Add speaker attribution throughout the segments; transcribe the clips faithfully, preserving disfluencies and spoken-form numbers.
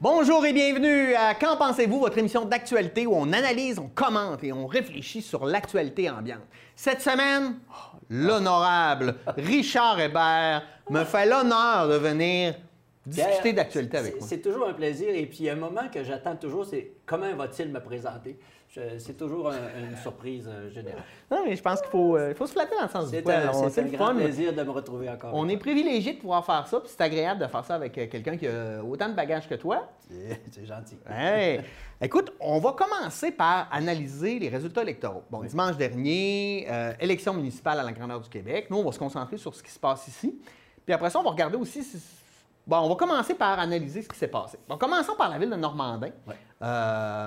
Speaker 1: Bonjour et bienvenue à Qu'en pensez-vous, votre émission d'actualité où on analyse, on commente et on réfléchit sur l'actualité ambiante. Cette semaine, oh, l'honorable Richard Hébert me fait l'honneur de venir discuter d'actualité avec moi.
Speaker 2: C'est toujours un plaisir et puis un moment que j'attends toujours, c'est comment va-t-il me présenter? C'est toujours un, une surprise euh, générale.
Speaker 1: Non, mais je pense qu'il faut, euh, faut se flatter dans le sens du poil.
Speaker 2: C'est un grand fun. plaisir de me retrouver encore.
Speaker 1: On est privilégié de pouvoir faire ça, puis c'est agréable de faire ça avec quelqu'un qui a autant de bagages que toi.
Speaker 2: C'est gentil.
Speaker 1: Hey. Écoute, on va commencer par analyser les résultats électoraux. Bon, oui. Dimanche dernier, euh, élection municipale à la grandeur du Québec. Nous, on va se concentrer sur ce qui se passe ici. Puis après ça, on va regarder aussi... Si... Bon, on va commencer par analyser ce qui s'est passé. Bon, commençons par la ville de Normandin. Oui. Euh...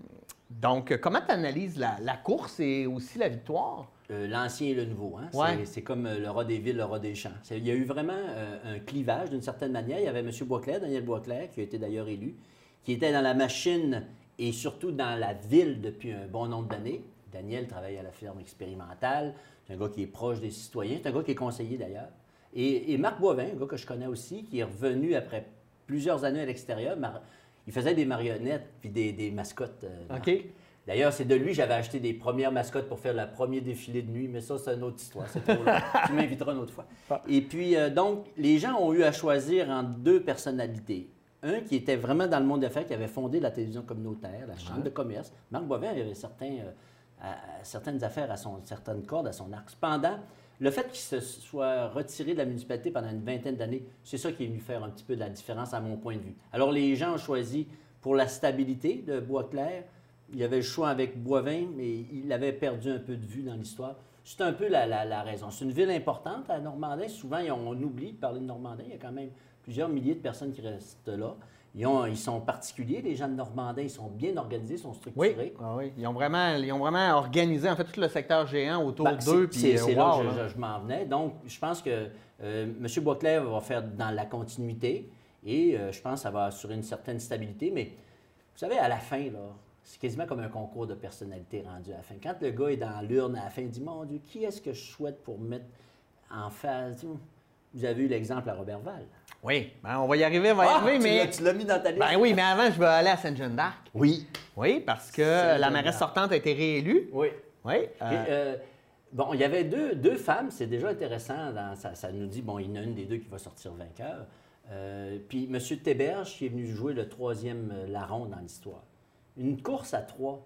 Speaker 1: Donc, comment tu analyses la, la course et aussi la victoire?
Speaker 2: Euh, L'ancien et le nouveau. Hein?
Speaker 1: Ouais.
Speaker 2: C'est comme euh, le rat des villes, le rat des champs. Il y a eu vraiment euh, un clivage d'une certaine manière. Il y avait M. Boisclair, Daniel Boisclair, qui a été d'ailleurs élu, qui était dans la machine et surtout dans la ville depuis un bon nombre d'années. Daniel travaille à la firme expérimentale. C'est un gars qui est proche des citoyens. C'est un gars qui est conseiller d'ailleurs. Et, et Marc Boivin, un gars que je connais aussi, qui est revenu après plusieurs années à l'extérieur. Mar... Il faisait des marionnettes puis des, des mascottes. Euh,
Speaker 1: OK.
Speaker 2: D'ailleurs, c'est de lui que j'avais acheté des premières mascottes pour faire le premier défilé de nuit, mais ça, c'est une autre histoire. C'est trop long. Tu m'inviteras une autre fois. Ah. Et puis, euh, donc, les gens ont eu à choisir entre deux personnalités. Un qui était vraiment dans le monde des affaires, qui avait fondé la télévision communautaire, la chambre ouais. de commerce. Marc Boivin avait certains, euh, à, à, certaines affaires à son, certaines cordes à son arc. Cependant, le fait qu'il se soit retiré de la municipalité pendant une vingtaine d'années, c'est ça qui est venu faire un petit peu de la différence à mon point de vue. Alors, les gens ont choisi pour la stabilité de Boisclair. Il y avait le choix avec Boivin, mais il avait perdu un peu de vue dans l'histoire. C'est un peu la, la, la raison. C'est une ville importante à Normandin. Souvent, on oublie de parler de Normandin. Il y a quand même plusieurs milliers de personnes qui restent là. Ils, ont, ils sont particuliers, les gens de Normandin. Ils sont bien organisés, ils sont structurés.
Speaker 1: Oui, ah oui. Ils, ont vraiment, ils ont vraiment organisé en fait tout le secteur géant autour
Speaker 2: ben,
Speaker 1: d'eux.
Speaker 2: C'est euh, wow, là que je, je, je m'en venais. Donc, je pense que euh, M. Boisclair va faire dans la continuité et euh, je pense que ça va assurer une certaine stabilité. Mais vous savez, à la fin, là, c'est quasiment comme un concours de personnalité rendu à la fin. Quand le gars est dans l'urne à la fin, il dit « Mon Dieu, qui est-ce que je souhaite pour mettre en face? » Vous avez eu l'exemple à Roberval.
Speaker 1: Oui, ben on va y arriver, on va y
Speaker 2: ah,
Speaker 1: arriver,
Speaker 2: tu
Speaker 1: mais...
Speaker 2: Tu l'as mis dans ta liste?
Speaker 1: Ben oui, mais avant, je vais aller à Sainte-Jeanne d'Arc.
Speaker 2: Oui.
Speaker 1: Oui, parce que la mairesse sortante a été réélue.
Speaker 2: Oui.
Speaker 1: Oui. Euh...
Speaker 2: Et, euh, bon, il y avait deux, deux femmes, c'est déjà intéressant, dans, ça, ça nous dit, bon, il y en a une des deux qui va sortir vainqueur. Euh, puis M. Théberge qui est venu jouer le troisième larron dans l'histoire. Une course à trois,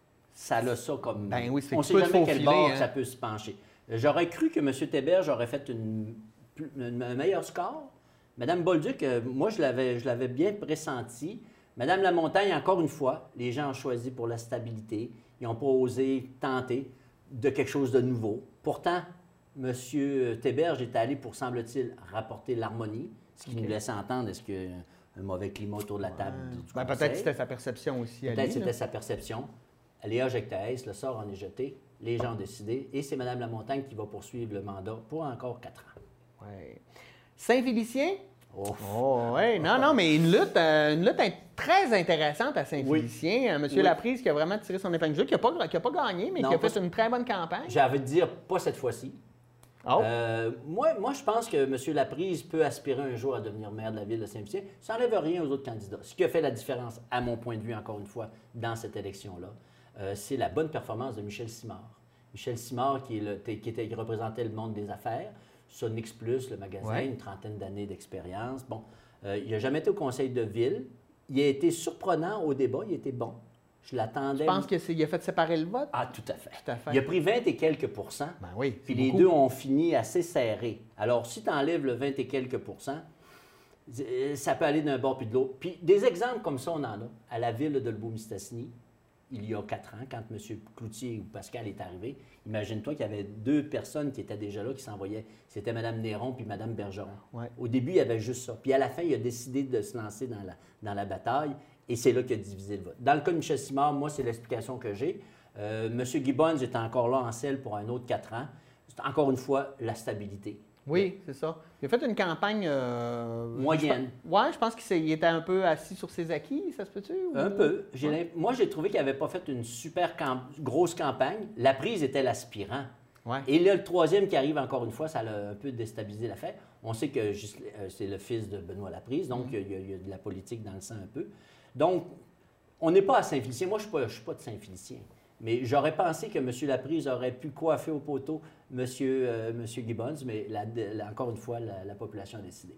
Speaker 2: ça a ça comme...
Speaker 1: Ben oui,
Speaker 2: on ne sait jamais quel bord hein. ça peut se pencher. J'aurais cru que M. Théberge aurait fait une, une, un meilleur score. Mme Bolduc, euh, moi, je l'avais bien pressenti. Mme Lamontagne, encore une fois, les gens ont choisi pour la stabilité. Ils n'ont pas osé tenter de quelque chose de nouveau. Pourtant, M. Théberge est allé pour, semble-t-il, rapporter l'harmonie, ce qui okay. nous laisse entendre, est-ce que... un mauvais climat autour de la table ouais. du
Speaker 1: ben, peut-être que c'était sa perception aussi.
Speaker 2: Peut-être que c'était sa perception. Léa Jectaès, le sort en est jeté, les gens ont décidé, et c'est Mme Lamontagne qui va poursuivre le mandat pour encore quatre ans.
Speaker 1: Oui. Saint-Félicien?
Speaker 2: Oh,
Speaker 1: oh oui, non, non, mais une lutte, euh, une lutte très intéressante à Saint-Félicien. Oui. Euh, Monsieur oui. Laprise qui a vraiment tiré son épingle du jeu, qui n'a pas, qui a pas gagné, mais non, qui a fait une très bonne campagne.
Speaker 2: J'ai envie de dire, pas cette fois-ci.
Speaker 1: Oh.
Speaker 2: Euh, moi, moi, je pense que M. Laprise peut aspirer un jour à devenir maire de la ville de Saint-Félicien. Ça n'enlève rien aux autres candidats. Ce qui a fait la différence, à mon point de vue, encore une fois, dans cette élection-là, euh, c'est la bonne performance de Michel Simard. Michel Simard, qui, est le, qui, était, qui représentait le monde des affaires, Sonix Plus, le magasin, ouais. une trentaine d'années d'expérience. Bon, euh, il n'a jamais été au conseil de ville. Il a été surprenant au débat, il était bon. Je l'attendais.
Speaker 1: Je pense qu'il a fait séparer le vote?
Speaker 2: Ah, tout à fait.
Speaker 1: Tout à fait.
Speaker 2: Il a pris vingt et quelques pourcents.
Speaker 1: Ben oui,
Speaker 2: puis les beaucoup. deux ont fini assez serrés. Alors, si tu enlèves le vingt et quelques pourcents, ça peut aller d'un bord puis de l'autre. Puis des exemples comme ça, on en a. À la ville de Lebourg-Mistassini, il y a quatre ans, quand M. Cloutier ou Pascal est arrivé, imagine-toi qu'il y avait deux personnes qui étaient déjà là, qui s'envoyaient. C'était Mme Néron puis Mme Bergeron.
Speaker 1: Ouais.
Speaker 2: Au début, il y avait juste ça. Puis à la fin, il a décidé de se lancer dans la, dans la bataille. Et c'est là qu'il a divisé le vote. Dans le cas de Michel Simard, moi, c'est l'explication que j'ai. Euh, M. Gibbons est encore là en selle pour un autre quatre ans. C'est encore une fois la stabilité.
Speaker 1: Oui, c'est ça. Il a fait une campagne... Euh,
Speaker 2: moyenne.
Speaker 1: Oui, je pense qu'il était un peu assis sur ses acquis, ça se peut-tu? Ou...
Speaker 2: Un peu. Ouais. Moi, j'ai trouvé qu'il n'avait pas fait une super camp... grosse campagne. La prise était l'aspirant.
Speaker 1: Ouais.
Speaker 2: Et là, le troisième qui arrive encore une fois, ça a un peu déstabilisé l'affaire. On sait que Ghislain, euh, c'est le fils de Benoît Laprise, donc il mm-hmm. y, y a de la politique dans le sang un peu. Donc, on n'est pas à Saint-Félicien. Moi, je ne suis, suis pas de Saint-Félicien. Mais j'aurais pensé que M. Laprise aurait pu coiffer au poteau M. Euh, Monsieur Gibbons, mais la, la, encore une fois, la, la population a décidé.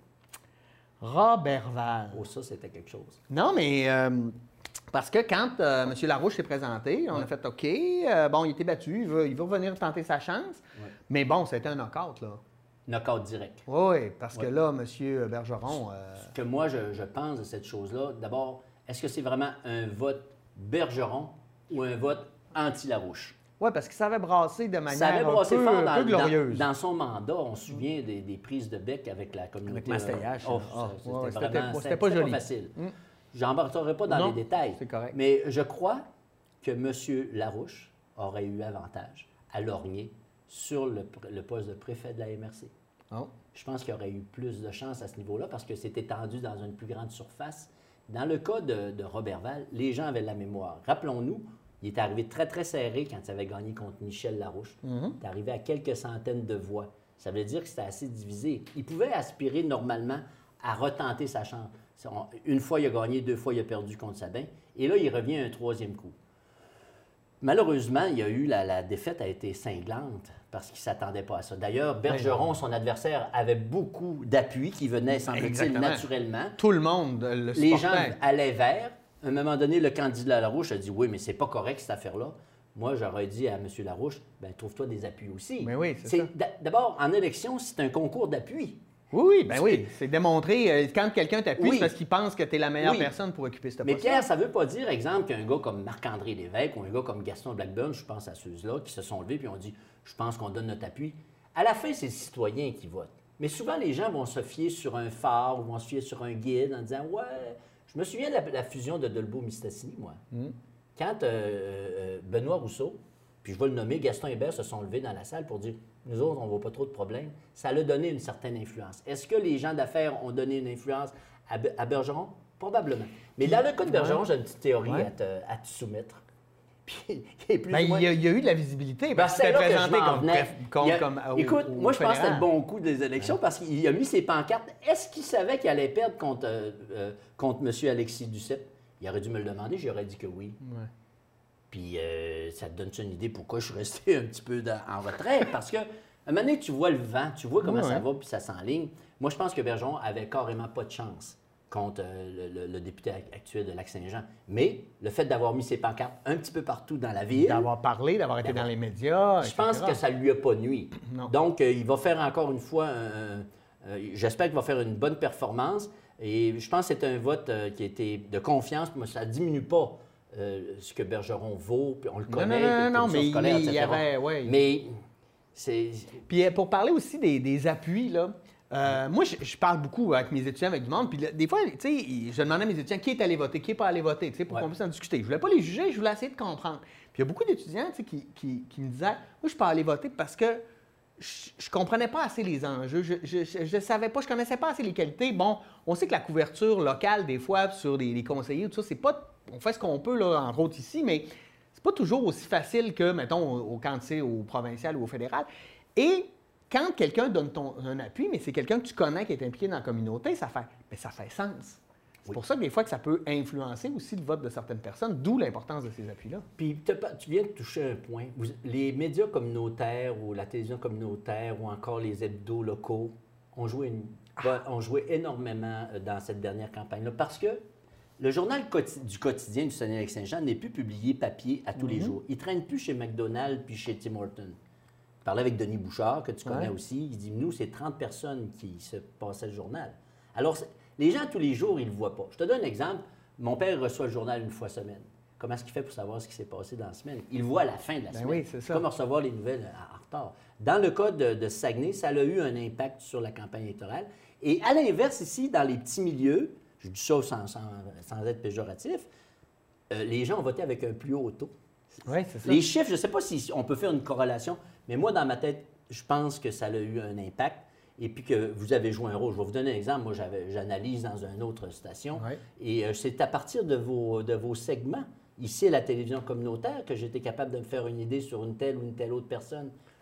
Speaker 1: Roberval.
Speaker 2: Oh, ça, c'était quelque chose.
Speaker 1: Non, mais euh, parce que quand euh, M. Larouche s'est présenté, on ouais. a fait OK, euh, bon, il était battu, il veut, il veut revenir tenter sa chance. Ouais. Mais bon, c'était un knock-out, là.
Speaker 2: Knock-out direct.
Speaker 1: Oui, parce ouais. que là, M. Bergeron... Euh...
Speaker 2: Ce que moi, je, je pense de cette chose-là, d'abord, est-ce que c'est vraiment un vote Bergeron ou un vote anti-Larouche?
Speaker 1: Oui, parce qu'il savait brasser de manière
Speaker 2: ça avait brassé
Speaker 1: un peu,
Speaker 2: fort dans,
Speaker 1: peu glorieuse.
Speaker 2: Dans, dans son mandat, on se souvient des, des prises de bec avec la communauté.
Speaker 1: Avec Mastaillage.
Speaker 2: Oh,
Speaker 1: oh,
Speaker 2: c'était
Speaker 1: ouais,
Speaker 2: vraiment
Speaker 1: c'était pas, joli.
Speaker 2: Pas facile. Mm. Je n'embarquerai pas dans
Speaker 1: non,
Speaker 2: les détails.
Speaker 1: C'est correct.
Speaker 2: Mais je crois que M. Larouche aurait eu avantage à lorgner sur le, le poste de préfet de la M R C.
Speaker 1: Oh.
Speaker 2: Je pense qu'il y aurait eu plus de chance à ce niveau-là parce que c'est étendu dans une plus grande surface. Dans le cas de, de Roberval, les gens avaient la mémoire. Rappelons-nous, il est arrivé très, très serré quand il avait gagné contre Michel Larouche. Mm-hmm. Il est arrivé à quelques centaines de voix. Ça veut dire que c'était assez divisé. Il pouvait aspirer normalement à retenter sa chance. Une fois, il a gagné, deux fois, il a perdu contre Sabin. Et là, il revient un troisième coup. Malheureusement, il y a eu la, la défaite a été cinglante parce qu'il ne s'attendait pas à ça. D'ailleurs, Bergeron, son adversaire, avait beaucoup d'appui qui venait, semble-t-il, naturellement.
Speaker 1: Tout le monde le supportait.
Speaker 2: Les gens allaient vers. À un moment donné, le candidat Larouche a dit « Oui, mais c'est pas correct, cette affaire-là. » Moi, j'aurais dit à M. Larouche, « Bien, trouve-toi des appuis aussi. »
Speaker 1: Mais oui, c'est ça.
Speaker 2: D'abord, en élection, c'est un concours d'appui.
Speaker 1: Oui, oui, ben oui. C'est démontrer, quand quelqu'un t'appuie, oui. c'est parce qu'il pense que tu es la meilleure oui. personne pour occuper ce poste.
Speaker 2: Mais Pierre, ça ne veut pas dire, exemple, qu'un gars comme Marc-André Lévesque ou un gars comme Gaston Blackburn, je pense à ceux-là, qui se sont levés et ont dit « Je pense qu'on donne notre appui. » À la fin, c'est le citoyen qui vote. Mais souvent, les gens vont se fier sur un phare ou vont se fier sur un guide en disant « Ouais, je me souviens de la, la fusion de Dolbeau-Mistassini, moi. Mm. » Quand euh, euh, Benoît Rousseau, puis je vais le nommer, Gaston Hébert se sont levés dans la salle pour dire « Nous autres, on ne voit pas trop de problèmes. » Ça a donné une certaine influence. Est-ce que les gens d'affaires ont donné une influence à, à Bergeron? Probablement. Mais dans le cas de Bergeron, ouais. j'ai une petite théorie ouais. à, te, à te soumettre. Puis, il, plus
Speaker 1: ben,
Speaker 2: moins...
Speaker 1: il, y a, il y a eu de la visibilité.
Speaker 2: Ben, c'est présenté comme, comme,
Speaker 1: a...
Speaker 2: comme Écoute, au, moi, au je pense que c'était le bon coup des élections ouais. parce qu'il a mis ses pancartes. Est-ce qu'il savait qu'il allait perdre contre, euh, euh, contre M. Alexis Duceppe? Il aurait dû me le demander, j'aurais dit que oui. Ouais. Puis euh, ça te donne une idée pourquoi je suis resté un petit peu dans, en retrait. Parce que, à un moment donné, tu vois le vent, tu vois comment ouais. ça va, puis ça s'enligne. Moi, je pense que Bergeron avait carrément pas de chance contre euh, le, le, le député actuel de Lac-Saint-Jean. Mais le fait d'avoir mis ses pancartes un petit peu partout dans la ville...
Speaker 1: D'avoir parlé, d'avoir été dans les médias,
Speaker 2: je pense que ça ne lui a pas nui. Non. Donc, euh, il va faire encore une fois... Euh, euh, j'espère qu'il va faire une bonne performance. Et je pense que c'est un vote euh, qui a été de confiance. Mais ça ne diminue pas euh, ce que Bergeron vaut. Puis on le connaît.
Speaker 1: Non, non, non, non mais scolaire, il y avait... Ouais.
Speaker 2: Mais c'est...
Speaker 1: Puis pour parler aussi des, des appuis, là... Euh, moi, je, je parle beaucoup avec mes étudiants, avec du monde, puis des fois, tu sais, je demandais à mes étudiants qui est allé voter, qui n'est pas allé voter, tu sais, pour ouais. qu'on puisse en discuter. Je voulais pas les juger, je voulais essayer de comprendre. Puis il y a beaucoup d'étudiants, tu sais, qui, qui, qui me disaient, moi, je suis pas allé voter parce que je, je comprenais pas assez les enjeux, je, je, je, je savais pas, je connaissais pas assez les qualités. Bon, on sait que la couverture locale, des fois, sur les, les conseillers, tout ça, c'est pas, on fait ce qu'on peut, là, entre autres ici, mais c'est pas toujours aussi facile que, mettons, au, quand tu sais, au provincial ou au fédéral. Et quand quelqu'un donne ton, un appui, mais c'est quelqu'un que tu connais qui est impliqué dans la communauté, ça fait, mais ça fait sens. C'est oui. pour ça que des fois que ça peut influencer aussi le vote de certaines personnes, d'où l'importance de ces appuis-là.
Speaker 2: Puis tu viens de toucher un point. Vous, les médias communautaires ou la télévision communautaire ou encore les hebdos locaux ont joué, une, ah. ont joué énormément dans cette dernière campagne-là parce que le journal du quotidien du Saguenay-Lac-Saint-Jean n'est plus publié papier à tous mm-hmm. les jours. Il ne traîne plus chez McDonald's puis chez Tim Hortons. Je parlais avec Denis Bouchard, que tu connais ouais. aussi. Il dit, nous, c'est trente personnes qui se passaient le journal. Alors, les gens, tous les jours, ils ne le voient pas. Je te donne un exemple. Mon père reçoit le journal une fois semaine. Comment est-ce qu'il fait pour savoir ce qui s'est passé dans la semaine? Il le voit à la fin de la
Speaker 1: ben
Speaker 2: semaine.
Speaker 1: Oui, c'est ça.
Speaker 2: Comme recevoir les nouvelles en retard. Dans le cas de, de Saguenay, ça a eu un impact sur la campagne électorale. Et à l'inverse, ici, dans les petits milieux, je dis ça sans, sans, sans être péjoratif, euh, les gens ont voté avec un plus haut taux.
Speaker 1: Oui, c'est ça.
Speaker 2: Les chiffres, je ne sais pas si on peut faire une corrélation, mais moi, dans ma tête, je pense que ça a eu un impact et puis que vous avez joué un rôle. Je vais vous donner un exemple. Moi, j'analyse dans une autre station oui. et euh, c'est à partir de vos, de vos segments, ici à la télévision communautaire, que j'étais capable de me faire une idée sur une telle ou une telle autre personne.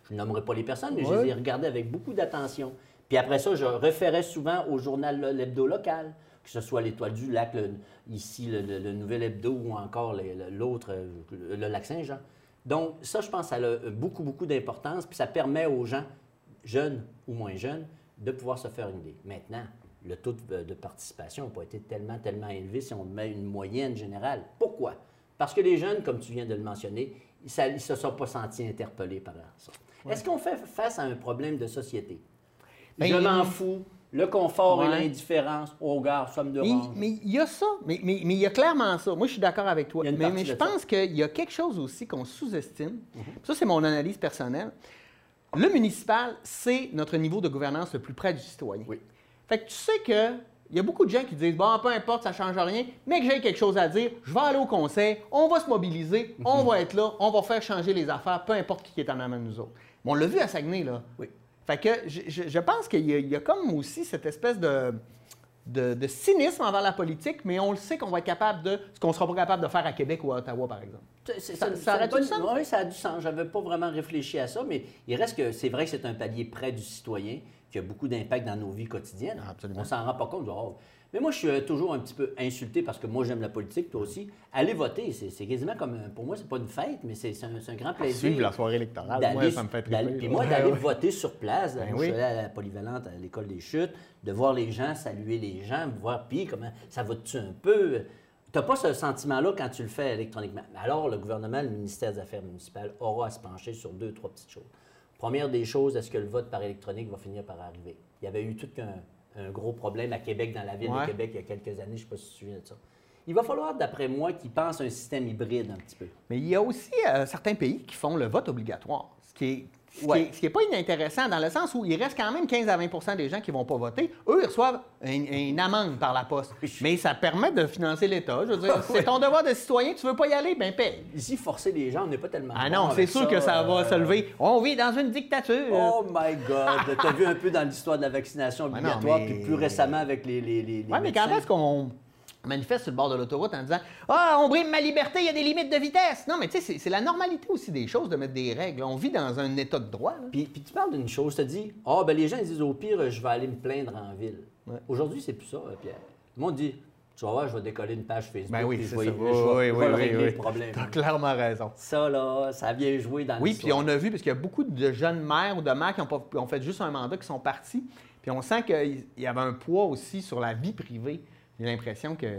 Speaker 2: Je ne nommerai pas les personnes, mais
Speaker 1: Ouais.
Speaker 2: je les ai regardées avec beaucoup d'attention. Puis après ça, je référais souvent au journal le- l'hebdo local, que ce soit l'Étoile du Lac, le- ici le, le- le Nouvel Hebdo ou encore les- le- l'autre, euh, le Lac-Saint-Jean. Donc ça, je pense, ça a beaucoup, beaucoup d'importance, puis ça permet aux gens, jeunes ou moins jeunes, de pouvoir se faire une idée. Maintenant, le taux de, de participation n'a pas été tellement, tellement élevé si on met une moyenne générale. Pourquoi? Parce que les jeunes, comme tu viens de le mentionner, ils ne se sont pas sentis interpellés par ça. Ouais. Est-ce qu'on fait face à un problème de société? Ben, je m'en fous, le confort ouais. et l'indifférence, oh gars, ça me dérange.
Speaker 1: Mais il y a ça, mais il mais, mais y a clairement ça. Moi, je suis d'accord avec toi. Mais, mais je pense qu'il y a quelque chose aussi qu'on sous-estime. Mm-hmm. Ça, c'est mon analyse personnelle. Le municipal, c'est notre niveau de gouvernance le plus près du citoyen.
Speaker 2: Oui.
Speaker 1: Fait que tu sais que il y a beaucoup de gens qui disent « Bon, peu importe, ça ne change rien, mais que j'ai quelque chose à dire, je vais aller au conseil, on va se mobiliser, mm-hmm. on va être là, on va faire changer les affaires, peu importe qui est en amont de nous autres. » Mais on l'a vu à Saguenay, là.
Speaker 2: Oui.
Speaker 1: Fait que je, je, je pense qu'il y, y a comme aussi cette espèce de, de, de cynisme envers la politique, mais on le sait qu'on va être capable de ce qu'on ne sera pas capable de faire à Québec ou à Ottawa, par exemple.
Speaker 2: C'est, ça, ça, ça, ça a du sens? Oui, ça a du sens. Je n'avais pas vraiment réfléchi à ça, mais il reste que c'est vrai que c'est un palier près du citoyen qui a beaucoup d'impact dans nos vies quotidiennes.
Speaker 1: Ah, absolument.
Speaker 2: On s'en rend pas compte. Oh. Mais moi, je suis toujours un petit peu insulté parce que moi, j'aime la politique, toi aussi. Aller voter, c'est, c'est quasiment comme, pour moi, c'est pas une fête, mais c'est, c'est, un, c'est un grand plaisir.
Speaker 1: Suivre la soirée électorale, moi, ça me fait triper.
Speaker 2: Puis moi, d'aller voter sur place,
Speaker 1: ben
Speaker 2: moi,
Speaker 1: oui.
Speaker 2: je suis allé à la polyvalente, à l'école des chutes, de voir les gens, saluer les gens, voir, puis comment ça va-tu un peu... Tu n'as pas ce sentiment-là quand tu le fais électroniquement. Alors, le gouvernement, le ministère des Affaires municipales, aura à se pencher sur deux, trois petites choses. Première des choses, est-ce que le vote par électronique va finir par arriver? Il y avait eu tout un, un gros problème à Québec, dans la ville
Speaker 1: ouais.
Speaker 2: de Québec, il y a quelques années, je ne sais pas si tu te souviens de ça. Il va falloir, d'après moi, qu'ils pensent un système hybride un petit peu.
Speaker 1: Mais il y a aussi euh, certains pays qui font le vote obligatoire, ce qui est... Ce
Speaker 2: ouais.
Speaker 1: qui n'est pas inintéressant dans le sens où il reste quand même quinze à vingt pour cent des gens qui ne vont pas voter. Eux, ils reçoivent une, une amende par la poste. Mais ça permet de financer l'État. Je veux dire, c'est ton devoir de citoyen, tu ne veux pas y aller, bien paye.
Speaker 2: Ici, forcer les gens, on n'est pas tellement.
Speaker 1: Ah non, bon c'est sûr ça, que ça va euh... se lever. On vit dans une dictature.
Speaker 2: Oh my God! Tu as vu un peu dans l'histoire de la vaccination obligatoire, non, mais... puis plus récemment avec les. les, les
Speaker 1: oui, mais quand est-ce qu'on manifeste sur le bord de l'autoroute en disant « Ah, on brime ma liberté, il y a des limites de vitesse! » Non, mais tu sais, c'est, c'est la normalité aussi des choses de mettre des règles. On vit dans un état de droit.
Speaker 2: Puis, puis tu parles d'une chose, tu te dis « Ah, oh, ben les gens ils disent au pire, je vais aller me plaindre en ville. Ouais. » Aujourd'hui, c'est plus ça, Pierre. Le monde dit « Tu vas voir, je vais décoller une page Facebook.
Speaker 1: Ben oui,
Speaker 2: puis
Speaker 1: c'est
Speaker 2: je vais,
Speaker 1: ça.
Speaker 2: Je vais, oui, je vais
Speaker 1: oui,
Speaker 2: régler
Speaker 1: oui,
Speaker 2: le problème.
Speaker 1: Tu as clairement raison.
Speaker 2: Ça, là, ça vient jouer dans
Speaker 1: oui,
Speaker 2: l'histoire.
Speaker 1: Oui, puis on a vu, parce qu'il y a beaucoup de jeunes maires ou de maires qui ont, pas, ont fait juste un mandat, qui sont partis. Puis on sent qu'il y avait un poids aussi sur la vie privée. J'ai l'impression que...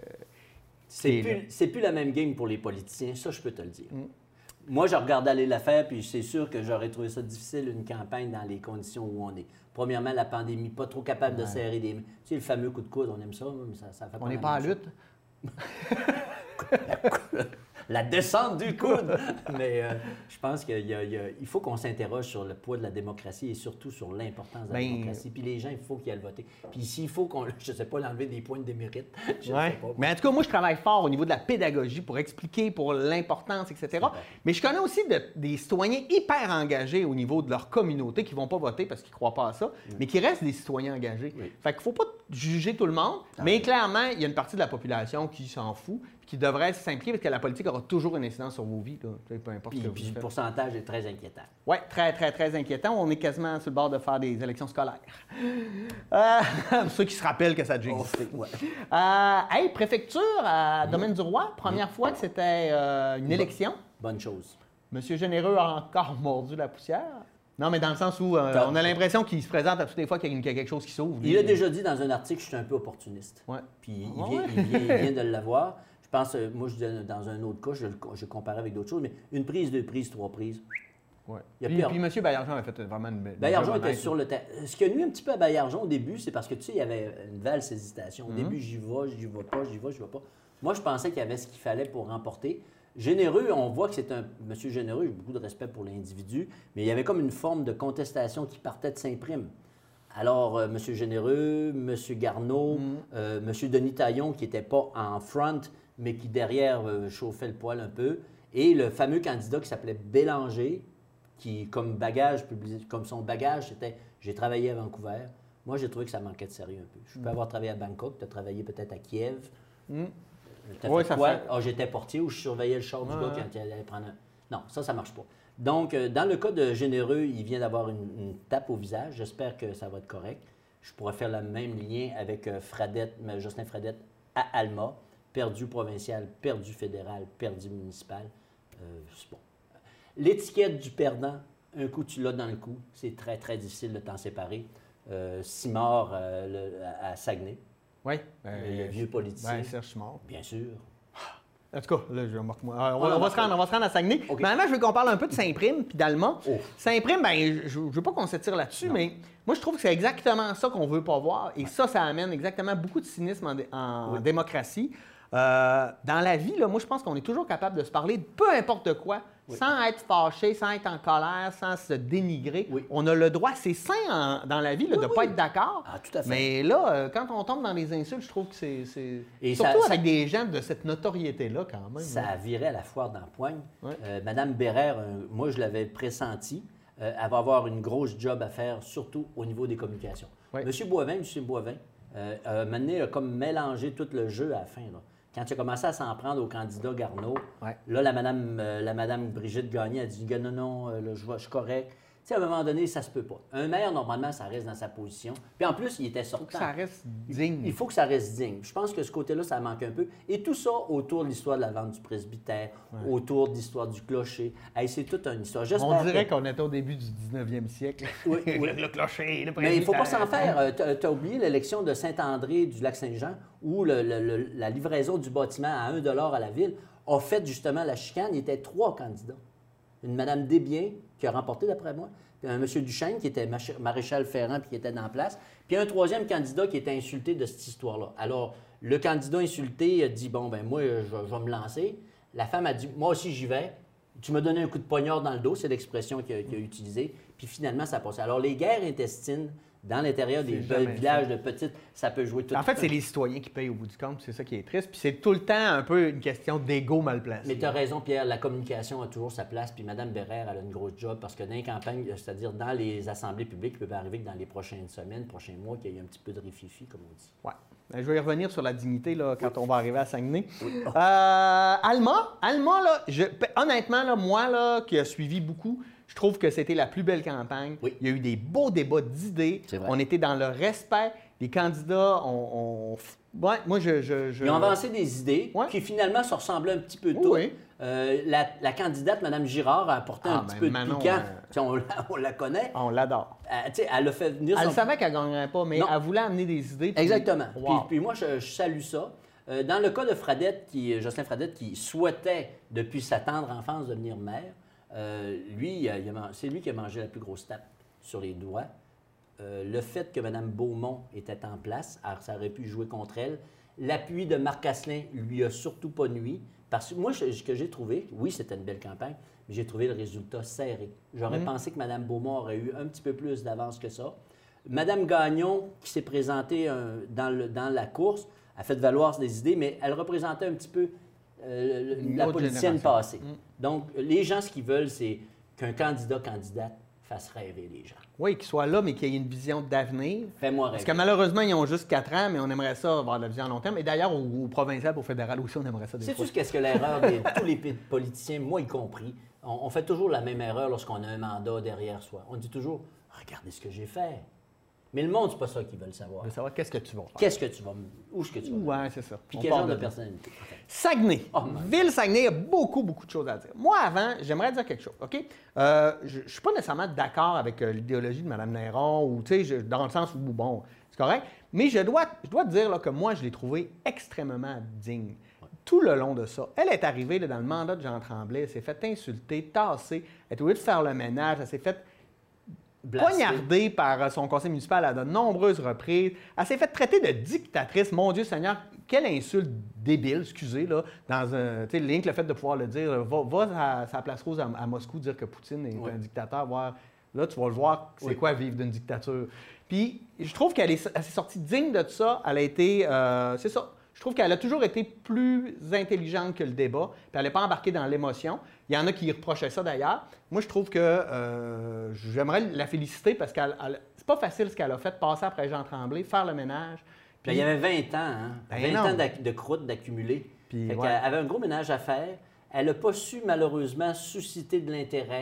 Speaker 2: C'est plus, c'est plus la même game pour les politiciens, ça, je peux te le dire. Mm. Moi, je regarde aller l'affaire, puis c'est sûr que j'aurais trouvé ça difficile, une campagne, dans les conditions où on est. Premièrement, la pandémie, pas trop capable ouais. de serrer des mains. Tu sais, le fameux coup de coude, on aime ça, mais ça, ça fait pas
Speaker 1: On n'est pas en lutte.
Speaker 2: La descente du coude! Mais euh, je pense qu'il y a, il y a, il faut qu'on s'interroge sur le poids de la démocratie et surtout sur l'importance de la ben, démocratie. Puis les gens, il faut qu'ils aillent voter. Puis ici, il faut qu'on, je ne sais pas, enlever des points de démérite. Je
Speaker 1: ouais. sais pas. Mais en tout cas, moi, je travaille fort au niveau de la pédagogie pour expliquer, pour l'importance, et cetera. Mais je connais aussi de, des citoyens hyper engagés au niveau de leur communauté qui ne vont pas voter parce qu'ils ne croient pas à ça, oui. mais qui restent des citoyens engagés. Oui. Fait qu'il ne faut pas juger tout le monde, ah, mais oui. clairement, il y a une partie de la population qui s'en fout, qui devrait s'impliquer parce que la politique aura toujours une incidence sur vos vies, là, peu importe
Speaker 2: puis,
Speaker 1: ce que
Speaker 2: puis
Speaker 1: vous
Speaker 2: le
Speaker 1: faites.
Speaker 2: pourcentage est très inquiétant.
Speaker 1: Oui, très, très, très inquiétant. On est quasiment sur le bord de faire des élections scolaires. Euh, ceux qui se rappellent que ça a déjà existé. Oh, ouais. euh, hey, préfecture à mmh. Domaine-du-Roi, première mmh. fois que c'était euh, une élection.
Speaker 2: Bonne chose.
Speaker 1: Monsieur Généreux a encore mordu la poussière. Non, mais dans le sens où euh, on a l'impression qu'il se présente à toutes les fois qu'il y a quelque chose qui s'ouvre.
Speaker 2: Il a déjà dit dans un article que je suis un peu opportuniste.
Speaker 1: Ouais.
Speaker 2: Puis il vient, il, vient, il vient de l'avoir. Je pense, moi, je dis dans un autre cas, je, je comparais avec d'autres choses, mais une prise, deux prises, trois prises.
Speaker 1: Ouais. Il y a puis, puis M. Baillargeon a fait vraiment une belle.
Speaker 2: Baillargeon était sur le terrain. Ce qui a nuit un petit peu à Baillargeon au début, c'est parce que, tu sais, il y avait une valse hésitation. Au mm-hmm. début, j'y vais, j'y vais pas, j'y vais, j'y vais pas. Moi, je pensais qu'il y avait ce qu'il fallait pour remporter. Généreux, on voit que c'est un... Monsieur Généreux, j'ai beaucoup de respect pour l'individu, mais il y avait comme une forme de contestation qui partait de Saint-Prime. Alors, euh, Monsieur Généreux, Monsieur Garneau, mm. euh, Monsieur Denis Taillon, qui n'était pas en front, mais qui derrière euh, chauffait le poil un peu, et le fameux candidat qui s'appelait Bélanger, qui, comme bagage, comme son bagage, c'était « j'ai travaillé à Vancouver ». Moi, j'ai trouvé que ça manquait de sérieux un peu. Je peux mm. avoir travaillé à Bangkok, tu as travaillé peut-être à Kiev. Mm. Tu as ouais, fait quoi? Fait... Oh, j'étais portier ou je surveillais le char du ah, gars quand il allait prendre un... Non, ça, ça ne marche pas. Donc, euh, dans le cas de Généreux, il vient d'avoir une, une tape au visage. J'espère que ça va être correct. Je pourrais faire le même lien avec euh, Fradette, Jocelyn Fradette à Alma. Perdu provincial, perdu fédéral, perdu municipal. Euh, c'est bon. L'étiquette du perdant, un coup tu l'as dans le coup. C'est très, très difficile de t'en séparer. Euh, Simard euh, le, à, à Saguenay.
Speaker 1: Oui.
Speaker 2: Euh, le vieux politicien.
Speaker 1: Ben, Serge Simard.
Speaker 2: Bien sûr.
Speaker 1: En tout cas, là, je remarque moi. On, on, on, va se rendre, on va se rendre à Saguenay.
Speaker 2: Okay.
Speaker 1: Maintenant, je veux qu'on parle un peu de Saint-Prime puis d'Alma.
Speaker 2: Oh.
Speaker 1: Saint-Prime, ben, je ne veux pas qu'on s'étire là-dessus, mais moi, je trouve que c'est exactement ça qu'on ne veut pas voir. Et ouais. ça, ça amène exactement beaucoup de cynisme en, dé en oui. démocratie. Euh, dans la vie, là, moi, je pense qu'on est toujours capable de se parler de peu importe quoi, oui. sans être fâché, sans être en colère, sans se dénigrer. Oui. On a le droit, c'est sain en, dans la vie là, oui, de ne oui. pas être d'accord.
Speaker 2: Ah, tout à fait.
Speaker 1: Mais là, euh, quand on tombe dans les insultes, je trouve que c'est... Surtout ça, avec ça... des gens de cette notoriété-là, quand même.
Speaker 2: Ça
Speaker 1: là.
Speaker 2: a viré à la foire d'Empoigne.
Speaker 1: Oui.
Speaker 2: Euh, Madame Bérère, euh, moi, je l'avais pressenti. Euh, elle va avoir une grosse job à faire, surtout au niveau des communications. Oui. Monsieur Boivin, Monsieur Boivin, euh, euh, maintenant, a comme mélangé tout le jeu à la fin, là. Quand tu as commencé à s'en prendre au candidat Garneau, ouais. là, la madame, euh, la madame Brigitte Gagné a dit « Non, non, euh, là, je, je suis correct. » Tu sais, à un moment donné, ça se peut pas. Un maire, normalement, ça reste dans sa position. Puis en plus, il était sortant.
Speaker 1: Il faut que ça reste digne.
Speaker 2: Il faut que ça reste digne. Je pense que ce côté-là, ça manque un peu. Et tout ça autour de l'histoire de la vente du presbytère, ouais. autour de l'histoire du clocher. Hey, c'est toute une histoire.
Speaker 1: On dirait que... qu'on était au début du dix-neuvième siècle.
Speaker 2: Oui, oui.
Speaker 1: le, le clocher, le presbytère.
Speaker 2: Mais il ne faut pas s'en faire. Tu as oublié l'élection de Saint-André du Lac-Saint-Jean où le, le, le, la livraison du bâtiment à un dollar à la ville a fait justement la chicane. Il y était trois candidats. Une Mme Desbiens qui a remporté, d'après moi, puis un M. Duchesne qui était maréchal Ferrand puis qui était dans place, puis un troisième candidat qui était insulté de cette histoire-là. Alors, le candidat insulté a dit « Bon, ben moi, je, je vais me lancer. » La femme a dit « Moi aussi, j'y vais. Tu m'as donné un coup de poignard dans le dos. » C'est l'expression qu'il a, qu'il a utilisée. Puis finalement, ça a passé. Alors, les guerres intestines dans l'intérieur des villages de petites, ça peut jouer tout le temps.
Speaker 1: En fait, c'est les citoyens qui payent au bout du compte, c'est ça qui est triste. Puis c'est tout le temps un peu une question d'ego mal placé.
Speaker 2: Mais tu as raison, Pierre, la communication a toujours sa place. Puis Mme Bérère, elle a une grosse job parce que dans les campagnes, c'est-à-dire dans les assemblées publiques, il peut arriver que dans les prochaines semaines, prochains mois, qu'il y ait un petit peu de rififi, comme on dit.
Speaker 1: Oui. Je vais y revenir sur la dignité là, quand oui. on va arriver à Saguenay. Oui. Euh, Alma, Alma là, je, honnêtement, là, moi là, qui a suivi beaucoup, je trouve que c'était la plus belle campagne. Oui. Il y a eu des beaux débats d'idées. On était dans le respect. Les candidats ont... ont... Ouais, moi, je, je, je...
Speaker 2: Ils ont avancé des idées ouais. qui, finalement, se ressemblaient un petit peu toutes. Oui. Euh, la, la candidate, Mme Girard, a apporté ah, un ben, petit peu Manon, de piquant. Euh... On, la, on la connaît.
Speaker 1: On l'adore.
Speaker 2: Euh, elle a fait venir
Speaker 1: Elle
Speaker 2: son...
Speaker 1: savait qu'elle ne gagnerait pas, mais non. elle voulait amener des idées.
Speaker 2: Puis... Exactement. Wow. Puis, puis moi, je, je salue ça. Euh, dans le cas de Fradette, qui, Jocelyn Fradette, qui souhaitait, depuis sa tendre enfance, devenir maire, Euh, lui, c'est lui qui a mangé la plus grosse tape sur les doigts. Euh, le fait que Mme Beaumont était en place, alors ça aurait pu jouer contre elle. L'appui de Marc Asselin lui a surtout pas nui. Parce que moi, ce que j'ai trouvé, oui, c'était une belle campagne, mais j'ai trouvé le résultat serré. J'aurais mmh. pensé que Mme Beaumont aurait eu un petit peu plus d'avance que ça. Mme Gagnon, qui s'est présentée euh, dans, le, dans la course, a fait valoir des idées, mais elle représentait un petit peu Euh, la politicienne passée. Mm. Donc, les gens, ce qu'ils veulent, c'est qu'un candidat-candidate fasse rêver les gens.
Speaker 1: Oui, qu'il soit là, mais qu'il y ait une vision d'avenir.
Speaker 2: Fais-moi rêver.
Speaker 1: Parce que malheureusement, ils ont juste quatre ans, mais on aimerait ça avoir de la vision à long terme. Et d'ailleurs, au, au provincial, au fédéral aussi, on aimerait ça des fois.
Speaker 2: Sais-tu qu'est-ce que l'erreur de tous les politiciens, moi y compris, on, on fait toujours la même erreur lorsqu'on a un mandat derrière soi. On dit toujours « Regardez ce que j'ai fait ». Mais le monde, c'est pas ça qu'ils veulent savoir.
Speaker 1: Ils veulent savoir qu'est-ce que tu vas faire.
Speaker 2: Qu'est-ce que tu vas... Où est-ce que tu vas...
Speaker 1: Oui, c'est ça.
Speaker 2: Puis on quel genre de, de personnalité.
Speaker 1: Saguenay. Oh, Ville Saguenay, il y a beaucoup, beaucoup de choses à dire. Moi, avant, j'aimerais dire quelque chose, OK? Euh, je ne suis pas nécessairement d'accord avec euh, l'idéologie de Mme Néron, ou, tu sais, dans le sens où, bon, c'est correct, mais je dois, je dois te dire là, que moi, je l'ai trouvée extrêmement digne. Ouais. Tout le long de ça. Elle est arrivée là, dans le mandat de Jean Tremblay, elle s'est fait insulter, tasser, elle est obligée de faire le ménage, elle s'est fait... poignardée par son conseil municipal à de nombreuses reprises. Elle s'est fait traiter de dictatrice. Mon Dieu Seigneur, quelle insulte débile, excusez, là, dans un... Tu sais, le lien que le fait de pouvoir le dire, va, va à sa place rose à, à Moscou dire que Poutine est oui. un dictateur, voir... Là, tu vas le voir, c'est oui. quoi vivre d'une dictature. Puis, je trouve qu'elle est, elle s'est sortie digne de ça. Elle a été... Euh, c'est ça. Je trouve qu'elle a toujours été plus intelligente que le débat, puis elle n'est pas embarquée dans l'émotion. Il y en a qui reprochaient ça d'ailleurs. Moi, je trouve que euh, j'aimerais la féliciter parce que c'est pas facile ce qu'elle a fait, passer après Jean Tremblay, faire le ménage.
Speaker 2: Puis, il y avait vingt ans, hein? Ben vingt non. ans de croûte d'accumuler. Ouais. Elle avait un gros ménage à faire. Elle n'a pas su, malheureusement, susciter de l'intérêt.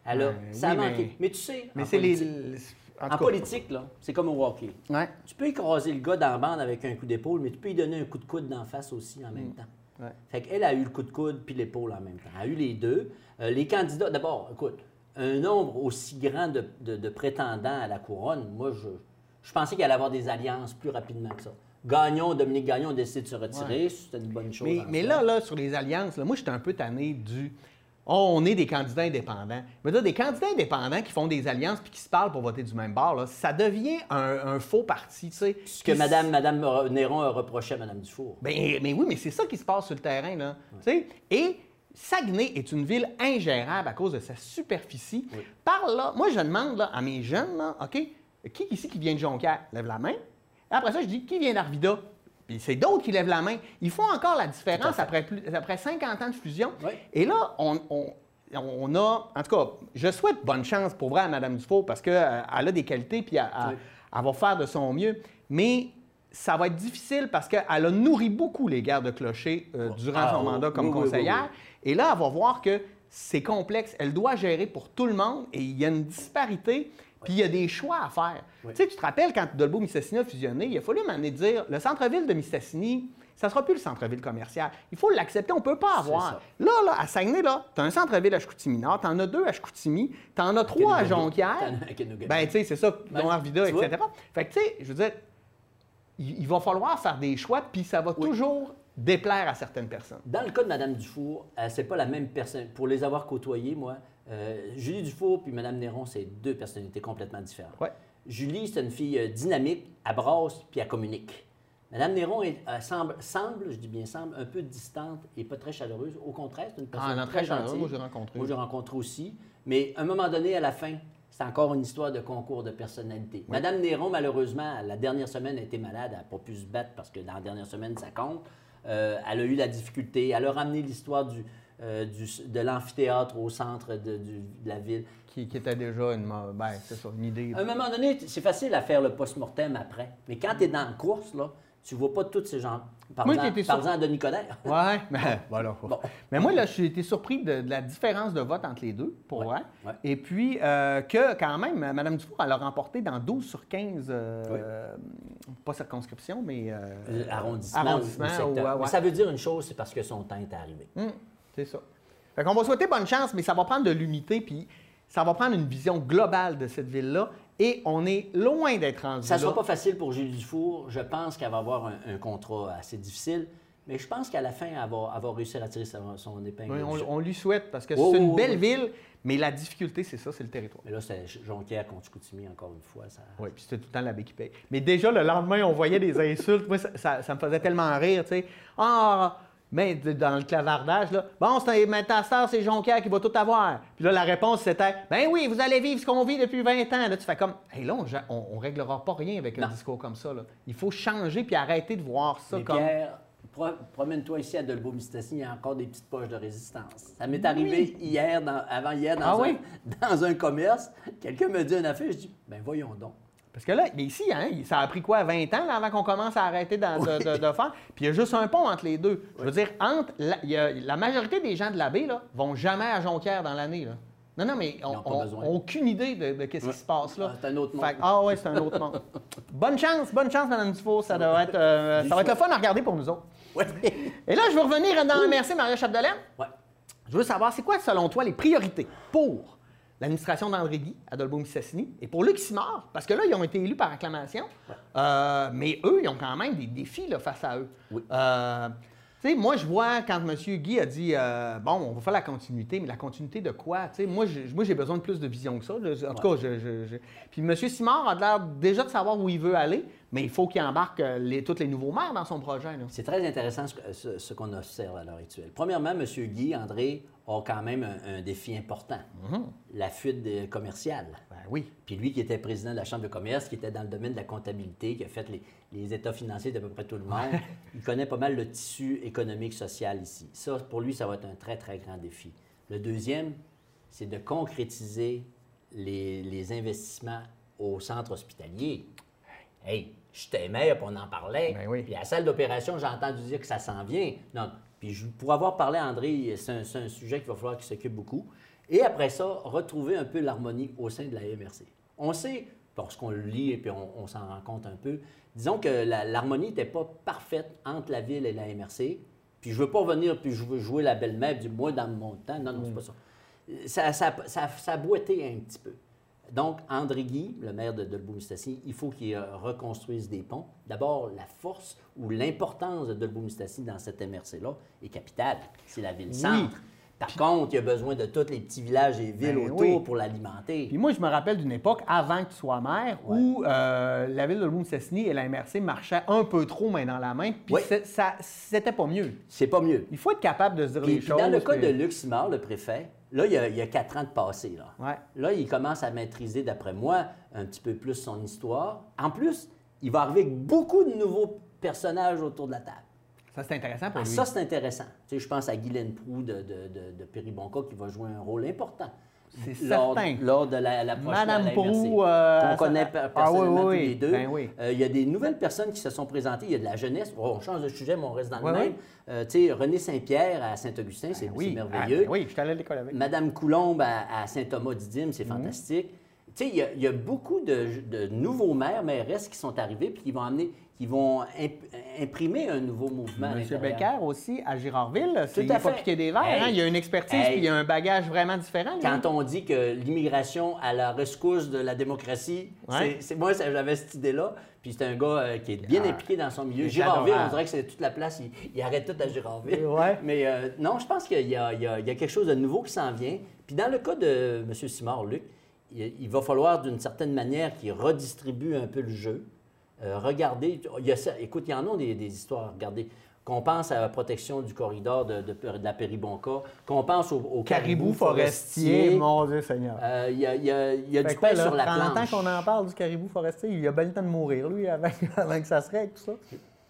Speaker 2: Elle a,
Speaker 1: Ouais,
Speaker 2: ça a
Speaker 1: oui,
Speaker 2: manqué.
Speaker 1: mais-
Speaker 2: Mais, tu sais,
Speaker 1: Mais
Speaker 2: en
Speaker 1: c'est les.
Speaker 2: politique,
Speaker 1: les- En,
Speaker 2: en
Speaker 1: tout cas,
Speaker 2: politique, là, c'est comme au hockey.
Speaker 1: Ouais.
Speaker 2: Tu peux écraser le gars dans la bande avec un coup d'épaule, mais tu peux lui donner un coup de coude d'en face aussi en même temps.
Speaker 1: Ouais.
Speaker 2: Fait qu'elle a eu le coup de coude puis l'épaule en même temps. Elle a eu les deux. Euh, les candidats, d'abord, écoute, un nombre aussi grand de, de- de prétendants à la couronne, moi, je, je pensais qu'il allait avoir des alliances plus rapidement que ça. Gagnon, Dominique Gagnon a décidé de se retirer,
Speaker 1: Ouais.
Speaker 2: c'était une bonne chose.
Speaker 1: Mais,
Speaker 2: en
Speaker 1: mais
Speaker 2: soi.
Speaker 1: là, là, sur les alliances, là, moi, j'étais un peu tanné du. Oh, on est des candidats indépendants. Mais là, des candidats indépendants qui font des alliances puis qui se parlent pour voter du même bord, là, ça devient un, un faux parti, tu sais.
Speaker 2: Ce que Mme, Madame Néron a reproché à Mme Dufour.
Speaker 1: Ben, mais oui, mais c'est ça qui se passe sur le terrain, là. Tu sais. Et Saguenay est une ville ingérable à cause de sa superficie.
Speaker 2: Oui.
Speaker 1: Par là, moi, je demande là, à mes jeunes, là, OK, qui ici qui vient de Jonquière? Lève la main. Et après ça, je dis, qui vient d'Arvida? Puis c'est d'autres qui lèvent la main. Ils font encore la différence après, plus, après cinquante ans de fusion.
Speaker 2: Oui.
Speaker 1: Et là, on, on- on a... En tout cas, je souhaite bonne chance pour vrai à Mme Dufault parce qu'elle a des qualités puis elle, elle-
Speaker 2: Oui.
Speaker 1: elle va faire de son mieux. Mais ça va être difficile parce qu'elle a nourri beaucoup les guerres de clocher euh, durant
Speaker 2: Ah,
Speaker 1: son
Speaker 2: oui.
Speaker 1: mandat comme
Speaker 2: Oui, oui, oui,
Speaker 1: conseillère.
Speaker 2: oui.
Speaker 1: Et là, elle va voir que c'est complexe. Elle doit gérer pour tout le monde et il y a une disparité. Puis il y a des choix à faire.
Speaker 2: Oui.
Speaker 1: Tu sais, tu te rappelles quand Dolbeau-Mistassini a fusionné, il a fallu m'amener dire le centre-ville de Mistassini, ça ne sera plus le centre-ville commercial. Il faut l'accepter, on ne peut pas
Speaker 2: C'est
Speaker 1: avoir.
Speaker 2: ça.
Speaker 1: Là, là, à Saguenay, là, tu as un centre-ville à Chicoutimi-Nord, tu en as deux à Chicoutimi, tu en as trois à
Speaker 2: Kenougabi.
Speaker 1: Jonquière.
Speaker 2: T'en as à Kenougabi.
Speaker 1: Ben, tu sais, c'est ça,
Speaker 2: Ben,
Speaker 1: dont Arvida,
Speaker 2: tu vois.
Speaker 1: et cetera. Fait que, tu sais, je veux dire, il, il va falloir faire des choix, puis ça va
Speaker 2: Oui.
Speaker 1: toujours déplaire à certaines personnes.
Speaker 2: Dans le cas de Mme Dufour, euh, c'est pas la même personne. Pour les avoir côtoyés, moi, euh, Julie Dufour puis Mme Néron, c'est deux personnalités complètement différentes.
Speaker 1: Ouais.
Speaker 2: Julie, c'est une fille euh, dynamique, elle brasse puis elle communique. Mme Néron est, euh, semble, semble, je dis bien semble, un peu distante et pas très chaleureuse. Au contraire, c'est une personne
Speaker 1: Ah, non,
Speaker 2: très
Speaker 1: très chaleureuse,
Speaker 2: gentille.
Speaker 1: moi, j'ai rencontré.
Speaker 2: Moi, j'ai rencontré aussi. Mais à un moment donné, à la fin, c'est encore une histoire de concours de personnalité. Mme Néron, malheureusement, la dernière semaine, a été malade. Elle n'a pas pu se battre parce que dans la dernière semaine, ça compte. Euh, elle a eu la difficulté. Elle a ramené l'histoire du, euh, du- de l'amphithéâtre au centre de, du- de la ville.
Speaker 1: Qui, qui était déjà une, mo- ben, c'est ça, une idée.
Speaker 2: À un moment donné, c'est facile à faire le post-mortem après. Mais quand tu es dans la course, là, tu vois pas tous ces gens.
Speaker 1: Moi,
Speaker 2: Parle-en
Speaker 1: j'ai été
Speaker 2: parle-en à Denis Coderre.
Speaker 1: Ouais, mais voilà.
Speaker 2: Bon.
Speaker 1: Mais moi, là, j'ai été surpris de, de la différence de vote entre les deux, pour
Speaker 2: Ouais,
Speaker 1: vrai.
Speaker 2: ouais.
Speaker 1: Et puis, euh, que quand même, Mme Dufour, elle a remporté dans douze sur quinze, euh,
Speaker 2: Oui.
Speaker 1: euh, pas circonscription, mais... euh,
Speaker 2: Euh, arrondissement,
Speaker 1: arrondissement,
Speaker 2: ou, ou secteur.
Speaker 1: ouais, ouais.
Speaker 2: Mais ça veut dire une chose, c'est parce que son temps est arrivé.
Speaker 1: Hum, c'est ça. Fait qu'on va souhaiter bonne chance, mais ça va prendre de l'unité, puis ça va prendre une vision globale de cette ville-là. Et on est loin d'être rendu
Speaker 2: Ça ne
Speaker 1: là.
Speaker 2: sera pas facile pour Julie Dufour. Je pense qu'elle va avoir un, un contrat assez difficile. Mais je pense qu'à la fin, elle va, elle va réussir à tirer son, son épingle.
Speaker 1: Oui,
Speaker 2: du
Speaker 1: on,
Speaker 2: jeu.
Speaker 1: on lui souhaite, parce que
Speaker 2: Oh,
Speaker 1: c'est une
Speaker 2: oh,
Speaker 1: belle
Speaker 2: oui.
Speaker 1: ville, mais la difficulté, c'est ça, c'est le territoire.
Speaker 2: Mais là, c'est Jonquière contre Chicoutimi, encore une fois. Ça...
Speaker 1: Oui, puis c'était tout le temps l'abbé qui paye. Mais déjà, le lendemain, on voyait des insultes. Moi, ça, ça- ça me faisait tellement rire, tu sais. Ah, mais de- dans le clavardage, là, bon, c'est maintenant, ça, c'est Jonquière qui va tout avoir. Puis là, la réponse, c'était, ben oui, vous allez vivre ce qu'on vit depuis vingt ans. Là, tu fais comme, hey, là, on ne réglera pas rien avec un
Speaker 2: Non.
Speaker 1: discours comme ça. Là. Il faut changer puis arrêter de voir ça
Speaker 2: Mais
Speaker 1: comme.
Speaker 2: Pierre, pro- promène-toi ici à Dolbeau-Mistassini, il y a encore des petites poches de résistance. Ça m'est arrivé hier, dans- avant hier, dans,
Speaker 1: Ah
Speaker 2: un,
Speaker 1: oui?
Speaker 2: dans un commerce. Quelqu'un me dit une affaire, je dis, ben voyons donc.
Speaker 1: Parce que là, mais ici, hein, ça a pris quoi, vingt ans là, avant qu'on commence à arrêter d'en- de, de- de faire? Puis il y a juste un pont entre les deux. Je veux dire, entre la, il y a- la majorité des gens de la baie là, vont jamais à Jonquière dans l'année. Là. Non, non, mais on
Speaker 2: Ils n'ont pas
Speaker 1: on-
Speaker 2: besoin.
Speaker 1: on a aucune idée de, de qu'est-ce
Speaker 2: Ouais.
Speaker 1: qui se passe là.
Speaker 2: Ah, c'est un autre monde.
Speaker 1: Fait que- ah ouais, c'est un autre monde. Bonne chance, bonne chance, Mme Dufault. Ça, doit être, euh, ça va être le fun à regarder pour nous autres.
Speaker 2: Ouais.
Speaker 1: Et là, je veux revenir dans Merci Maria Chapdelaine.
Speaker 2: Ouais.
Speaker 1: Je veux savoir, c'est quoi, selon toi, les priorités pour l'administration d'André Guy à Dolbeau-Mistassini et pour Luc Simard? Parce que là, ils ont été élus par acclamation, euh, mais eux, ils ont quand même des défis là, face à eux.
Speaker 2: Oui.
Speaker 1: Euh, tu sais, moi, je vois quand M. Guy a dit euh, bon, on va faire la continuité, mais la continuité de quoi? Tu sais, moi, j'ai, moi, j'ai besoin de plus de vision que ça. Je- en tout cas, je, je- je- Puis M. Simard a l'air déjà de savoir où il veut aller, mais il faut qu'il embarque euh, les, tous les nouveaux maires dans son projet. Là.
Speaker 2: C'est très intéressant ce, que- ce- ce qu'on observe à l'heure actuelle. Premièrement, M. Guy, André, a quand même un, un défi important, la fuite de- commerciale.
Speaker 1: Ben oui.
Speaker 2: Puis lui qui était président de la Chambre de commerce, qui était dans le domaine de la comptabilité, qui a fait les, les états financiers d'à peu près tout le monde, il connaît pas mal le tissu économique, social ici. Ça, pour lui, ça va être un très, très grand défi. Le deuxième, c'est de concrétiser les, les investissements au centre hospitalier. Hey, j'étais maire, puis on en parlait.
Speaker 1: Ben oui.
Speaker 2: Puis à la salle d'opération, j'ai entendu dire que ça s'en vient. Non. Puis je, pour avoir parlé à André, c'est un, c'est un sujet qu'il va falloir qu'il s'occupe beaucoup. Et après ça, retrouver un peu l'harmonie au sein de la M R C. On sait, parce qu'on le lit et puis on, on s'en rend compte un peu, disons que l'harmonie n'était pas parfaite entre la ville et la M R C. Puis je ne veux pas venir puis je veux jouer la belle-mère du moi dans mon temps. Non, non, c'est pas ça. Ça, ça, ça, ça a boité un petit peu. Donc, André Guy, le maire de Dolbeau-Mistassini, il faut qu'il reconstruise des ponts. D'abord, la force ou l'importance de Dolbeau-Mistassini dans cette M R C-là est capitale. C'est la ville-centre. Oui. Par Puis, contre, il y a besoin de tous les petits villages et villes ben autour oui. pour l'alimenter.
Speaker 1: Puis moi, je me rappelle d'une époque, avant que tu sois maire, ouais. où euh, la ville de Dolbeau-Mistassini et la M R C marchaient un peu trop main dans la main, puis oui. ça, c'était pas mieux.
Speaker 2: C'est pas mieux.
Speaker 1: Il faut être capable de se dire
Speaker 2: puis,
Speaker 1: les
Speaker 2: puis
Speaker 1: choses.
Speaker 2: Dans le cas
Speaker 1: puis...
Speaker 2: de Luc Simard, le préfet, là, il y a, il y a quatre ans de passé. Là.
Speaker 1: Ouais.
Speaker 2: là, il commence à maîtriser, d'après moi, un petit peu plus son histoire. En plus, il va arriver avec beaucoup de nouveaux personnages autour de la table.
Speaker 1: Ça, c'est intéressant pour
Speaker 2: ah,
Speaker 1: lui.
Speaker 2: Ça, c'est intéressant. Tu sais, je pense à Guylaine Proulx de, de, de, de Péribonka qui va jouer un rôle important.
Speaker 1: C'est
Speaker 2: lors,
Speaker 1: certain.
Speaker 2: Lors de la, la prochaine
Speaker 1: Madame Proulx,
Speaker 2: euh, qu'on connaît ça... personnellement ah, oui, oui, tous les deux.
Speaker 1: Ben oui.
Speaker 2: euh, il y a des nouvelles personnes qui se sont présentées. Il y a de la jeunesse. Oh, on change de sujet, mais on reste dans le
Speaker 1: oui,
Speaker 2: même.
Speaker 1: Oui.
Speaker 2: Euh, tu sais, René Saint-Pierre à Saint-Augustin, c'est ben oui. merveilleux.
Speaker 1: Ah, ben oui, je suis allé à l'école avec.
Speaker 2: Madame Coulombe à, à Saint-Thomas-Didyme, c'est mmh. fantastique. Tu sais, il y, a, il y a beaucoup de, de nouveaux maires, mairesses qui sont arrivés puis qui vont amener... qui vont imp imprimer un nouveau mouvement.
Speaker 1: M. Becker aussi, à Girardville, il n'est pas piqué des verres. Hey, hein? Il y a une expertise
Speaker 2: hey,
Speaker 1: puis il y a un bagage vraiment différent.
Speaker 2: Quand lui. On dit que l'immigration à la rescousse de la démocratie, ouais. c'est moi, j'avais cette idée-là. Puis c'est un gars euh, qui est bien ah, impliqué dans son milieu. Girardville, on dirait que c'est toute la place, il, il arrête tout à Girardville.
Speaker 1: Ouais.
Speaker 2: Mais euh, non, je pense qu'il y, y, y a quelque chose de nouveau qui s'en vient. Puis dans le cas de M. Simard, Luc, il, il va falloir d'une certaine manière qu'il redistribue un peu le jeu. Euh, regardez, il y a, écoute, il y en a des, des histoires. Regardez, qu'on pense à la protection du corridor de, de, de la Péribonka, qu'on pense au, au caribou, caribou forestier. forestier.
Speaker 1: Mon Dieu Seigneur.
Speaker 2: Euh, il y a, il y a, il y a du pain sur la planche.
Speaker 1: trente ans qu'on en parle du caribou forestier, il a bien le temps de mourir, lui, avant, avant que ça se règle, tout ça.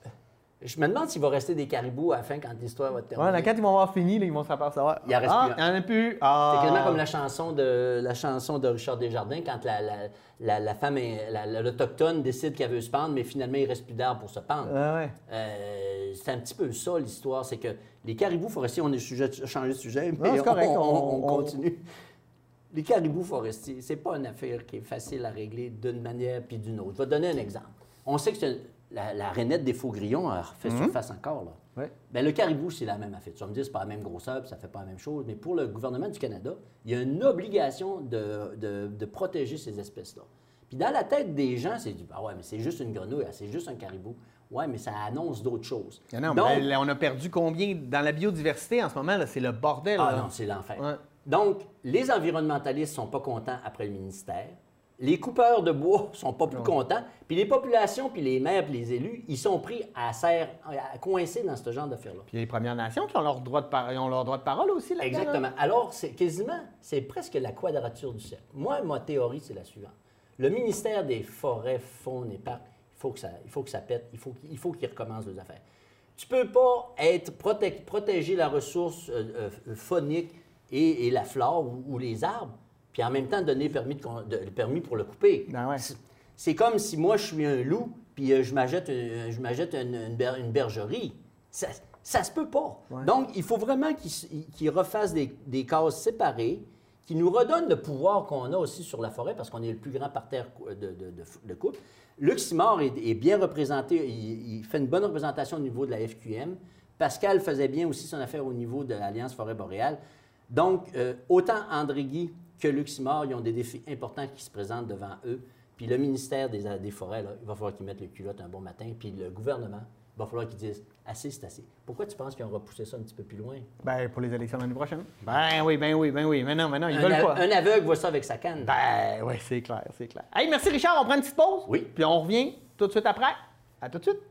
Speaker 2: Je me demande s'il va rester des caribous à la fin quand l'histoire va terminer.
Speaker 1: Ouais, quand ils vont avoir fini, là, ils vont se savoir.
Speaker 2: Il en reste
Speaker 1: ah,
Speaker 2: plus.
Speaker 1: Il n'y en a plus. Ah.
Speaker 2: C'est quasiment comme la chanson de, la chanson de Richard Desjardins, quand la, la, la, la femme, l'autochtone décide qu'elle veut se pendre, mais finalement, il ne reste plus d'arbres pour se pendre.
Speaker 1: Ah ouais.
Speaker 2: euh, c'est un petit peu ça, l'histoire. C'est que les caribous forestiers, on est sujet de changer de sujet, mais
Speaker 1: non, correct,
Speaker 2: on, on,
Speaker 1: on,
Speaker 2: on continue. Les caribous forestiers, c'est pas une affaire qui est facile à régler d'une manière puis d'une autre. Je vais te donner un exemple. On sait que c'est La, la rainette des faux-grillons a refait mm-hmm. surface encore. Là.
Speaker 1: Ouais.
Speaker 2: Bien, le caribou, c'est la même affaire. Tu vas me dire, c'est pas la même grosseur, puis ça fait pas la même chose. Mais pour le gouvernement du Canada, il y a une obligation de, de, de protéger ces espèces-là. Puis dans la tête des gens, c'est du ah ouais, mais c'est juste une grenouille, c'est juste un caribou. Ouais, mais ça annonce d'autres choses.
Speaker 1: Non, Donc, mais on a perdu combien dans la biodiversité en ce moment? C'est le bordel.
Speaker 2: Ah
Speaker 1: là.
Speaker 2: non, c'est l'enfer.
Speaker 1: Ouais.
Speaker 2: Donc, les environnementalistes sont pas contents après le ministère. Les coupeurs de bois sont pas plus contents. Puis les populations, puis les maires, puis les élus, ils sont pris à serre, à coincer dans ce genre d'affaires-là.
Speaker 1: Puis il y a les Premières Nations qui ont leur droit de, par... ont leur droit de parole aussi là-dedans.
Speaker 2: Exactement. Alors, c'est quasiment, c'est presque la quadrature du cercle. Moi, ma théorie, c'est la suivante. Le ministère des Forêts, Faune et Parcs, il faut que ça, il faut que ça pète, il faut qu'il faut qu'il recommence les affaires. Tu peux pas être proté protéger la ressource euh, euh, faunique et, et la flore ou, ou les arbres, puis en même temps donner permis, de, de, le permis pour le couper.
Speaker 1: Ben ouais.
Speaker 2: C'est comme si moi, je suis un loup, puis euh, je m'achète une, une, une, ber, une bergerie. Ça, ça se peut pas. Ouais. Donc, il faut vraiment qu'ils qu'ils refassent des, des cases séparées, qui nous redonnent le pouvoir qu'on a aussi sur la forêt, parce qu'on est le plus grand parterre de, de, de, de couple. Luc Simard est, est bien représenté, il, il fait une bonne représentation au niveau de la F Q M. Pascal faisait bien aussi son affaire au niveau de l'Alliance Forêt Boréale. Donc, euh, autant André Guy que Luc Simard, ils ont des défis importants qui se présentent devant eux. Puis le ministère des, des Forêts, là, il va falloir qu'ils mettent le culotte un bon matin. Puis le gouvernement, il va falloir qu'ils disent « assez, c'est assez ». Pourquoi tu penses qu'ils ont repoussé ça un petit peu plus loin?
Speaker 1: Bien, pour les élections l'année prochaine. Ben oui, ben oui, ben oui. Mais non, mais non, ils
Speaker 2: un
Speaker 1: veulent pas.
Speaker 2: Un aveugle voit ça avec sa canne.
Speaker 1: Ben oui, c'est clair, c'est clair. Hey, merci Richard, on prend une petite pause.
Speaker 2: Oui.
Speaker 1: Puis on revient tout de suite après. À tout de suite.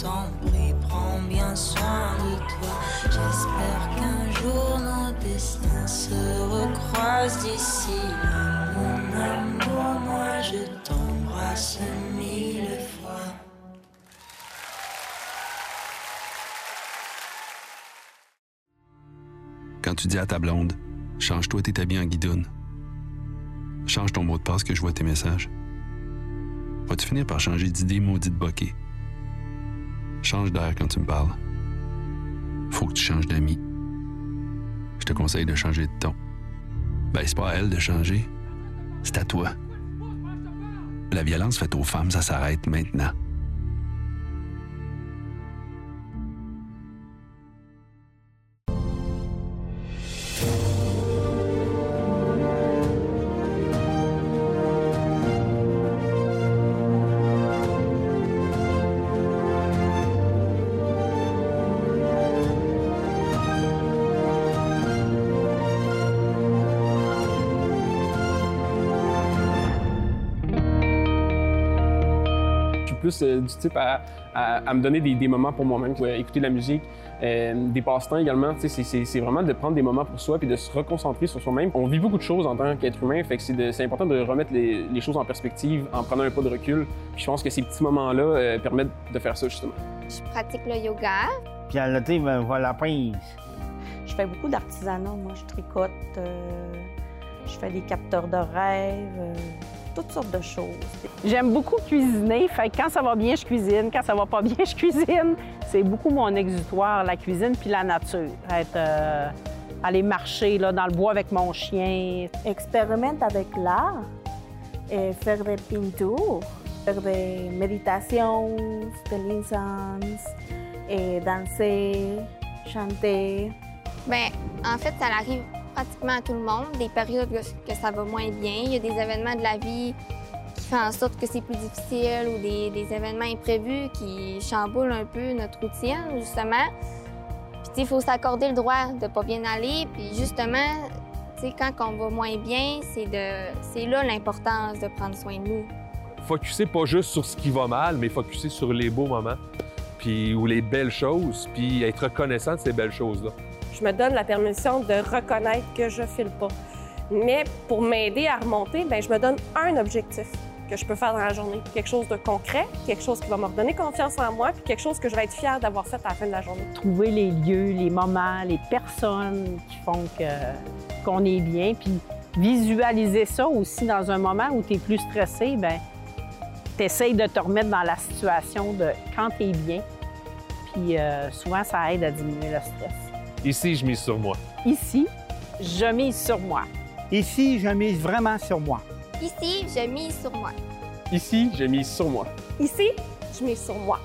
Speaker 3: t'en prie, prends bien soin de toi. J'espère qu'un jour nos destins se recroisent d'ici là. Mon amour, moi je t'embrasse mille fois.
Speaker 4: Quand tu dis à ta blonde, change-toi tes habits en guidoune. Change ton mot de passe que je vois tes messages. Vas-tu finir par changer d'idée maudite bokeh? Change d'air quand tu me parles. Faut que tu changes d'amis. Je te conseille de changer de ton. Ben, c'est pas à elle de changer, c'est à toi. La violence faite aux femmes, ça s'arrête maintenant.
Speaker 5: Plus euh, du type à, à, à me donner des, des moments pour moi-même, euh, écouter de la musique, euh, des passe-temps également. C'est vraiment de prendre des moments pour soi puis de se reconcentrer sur soi-même. On vit beaucoup de choses en tant qu'être humain, fait que c'est important de remettre les, les choses en perspective en prenant un pas de recul. Puis je pense que ces petits moments-là euh, permettent de faire ça justement.
Speaker 6: Je pratique le yoga.
Speaker 7: Puis à l'été, ben, voilà la prise.
Speaker 8: Je fais beaucoup d'artisanat. Moi, je tricote, euh, je fais des capteurs de rêves. Euh... toutes sortes de choses.
Speaker 9: J'aime beaucoup cuisiner, fait que quand ça va bien, je cuisine. Quand ça va pas bien, je cuisine. C'est beaucoup mon exutoire, la cuisine puis la nature. Être, euh, aller marcher là, dans le bois avec mon chien.
Speaker 8: Expérimente avec l'art, et faire des peintures, faire des méditations, de l'incense, et danser, chanter.
Speaker 6: Bien, en fait, ça arrive pratiquement à tout le monde, des périodes que ça va moins bien. Il y a des événements de la vie qui font en sorte que c'est plus difficile ou des, des événements imprévus qui chamboulent un peu notre routine, justement. Puis, il faut s'accorder le droit de pas bien aller. Puis, justement, quand on va moins bien, c'est de, c'est là l'importance de prendre soin de nous.
Speaker 10: Focusser pas juste sur ce qui va mal, mais focusser sur les beaux moments, puis ou les belles choses, puis être reconnaissant de ces belles choses-là.
Speaker 11: Je me donne la permission de reconnaître que je file pas. Mais pour m'aider à remonter, bien, je me donne un objectif que je peux faire dans la journée. Quelque chose de concret, quelque chose qui va me redonner confiance en moi, puis quelque chose que je vais être fière d'avoir fait à la fin de la journée.
Speaker 9: Trouver les lieux, les moments, les personnes qui font que, qu'on est bien, puis visualiser ça aussi dans un moment où tu es plus stressé, bien, tu essayes de te remettre dans la situation de quand tu es bien. Puis euh, souvent, ça aide à diminuer le stress.
Speaker 10: Ici, je mise sur moi.
Speaker 9: Ici, je mise sur moi.
Speaker 7: Ici, je mise vraiment sur moi.
Speaker 6: Ici, je mise sur moi.
Speaker 5: Ici, je mise sur moi.
Speaker 11: Ici, je mise sur moi.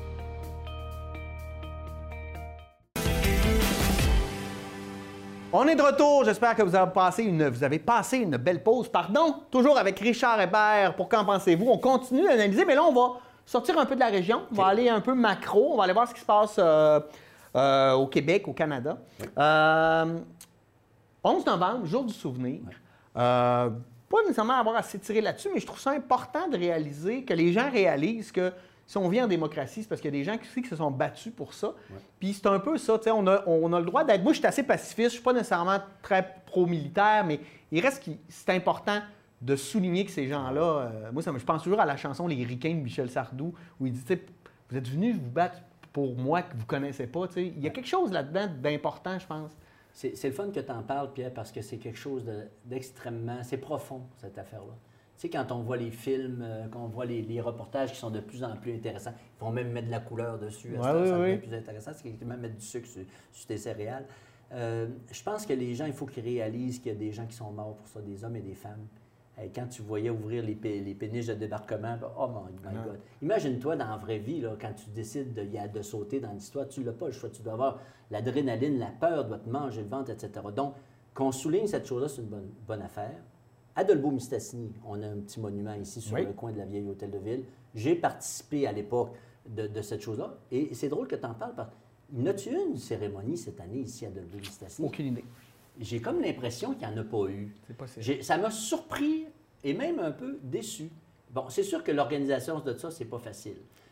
Speaker 1: On est de retour. J'espère que vous avez passé une, vous avez passé une belle pause. Pardon, toujours avec Richard Hébert pour Qu'en pensez-vous? On continue d'analyser, mais là, on va sortir un peu de la région. On va aller un peu macro. On va aller voir ce qui se passe euh, euh, au Québec, au Canada.
Speaker 2: Oui.
Speaker 1: Euh, onze novembre, jour du souvenir.
Speaker 2: Oui.
Speaker 1: Euh, pas nécessairement avoir à s'étirer là-dessus, mais je trouve ça important de réaliser, que les gens réalisent que si on vit en démocratie, c'est parce qu'il y a des gens qui, qui se sont battus pour ça. Ouais. Puis c'est un peu ça, tu sais, on a, on a le droit d'être... Moi, je suis assez pacifiste, je ne suis pas nécessairement très pro-militaire, mais il reste que c'est important de souligner que ces gens-là... Euh, moi, ça, je pense toujours à la chanson « Les ricains » de Michel Sardou, où il dit, tu sais, vous êtes venus vous battre pour moi que vous ne connaissez pas, tu sais. Il y a quelque chose là-dedans d'important, je pense.
Speaker 2: C'est le fun que tu en parles, Pierre, parce que c'est quelque chose d'extrêmement... C'est profond, cette affaire-là. Tu sais, quand on voit les films, euh, quand on voit les, les reportages qui sont de plus en plus intéressants, ils vont même mettre de la couleur dessus,
Speaker 1: ouais,
Speaker 2: ça,
Speaker 1: oui,
Speaker 2: ça devient
Speaker 1: oui.
Speaker 2: plus intéressant, c'est même mettre du sucre sur, sur tes céréales. Euh, je pense que les gens, il faut qu'ils réalisent qu'il y a des gens qui sont morts pour ça, des hommes et des femmes. Et quand tu voyais ouvrir les, les péniches de débarquement, ben, oh my, my God. Imagine-toi dans la vraie vie, là, quand tu décides de, de sauter dans l'histoire, tu n'as pas le choix, tu dois avoir l'adrénaline, la peur doit te manger le ventre, et cetera. Donc, qu'on souligne cette chose-là, c'est une bonne, bonne affaire. À Dolbeau-Mistassini, on a un petit monument ici sur oui. le coin de la vieille hôtel de ville. J'ai participé à l'époque de, de cette chose-là. Et c'est drôle que tu en parles parce que n'as-tu eu une cérémonie cette année ici à Dolbeau-Mistassini?
Speaker 1: Aucune idée.
Speaker 2: J'ai comme l'impression qu'il n'y en a pas eu.
Speaker 1: C'est possible.
Speaker 2: Ça m'a surpris et même un peu déçu. Bon, c'est sûr que l'organisation de ça, c'est pas facile.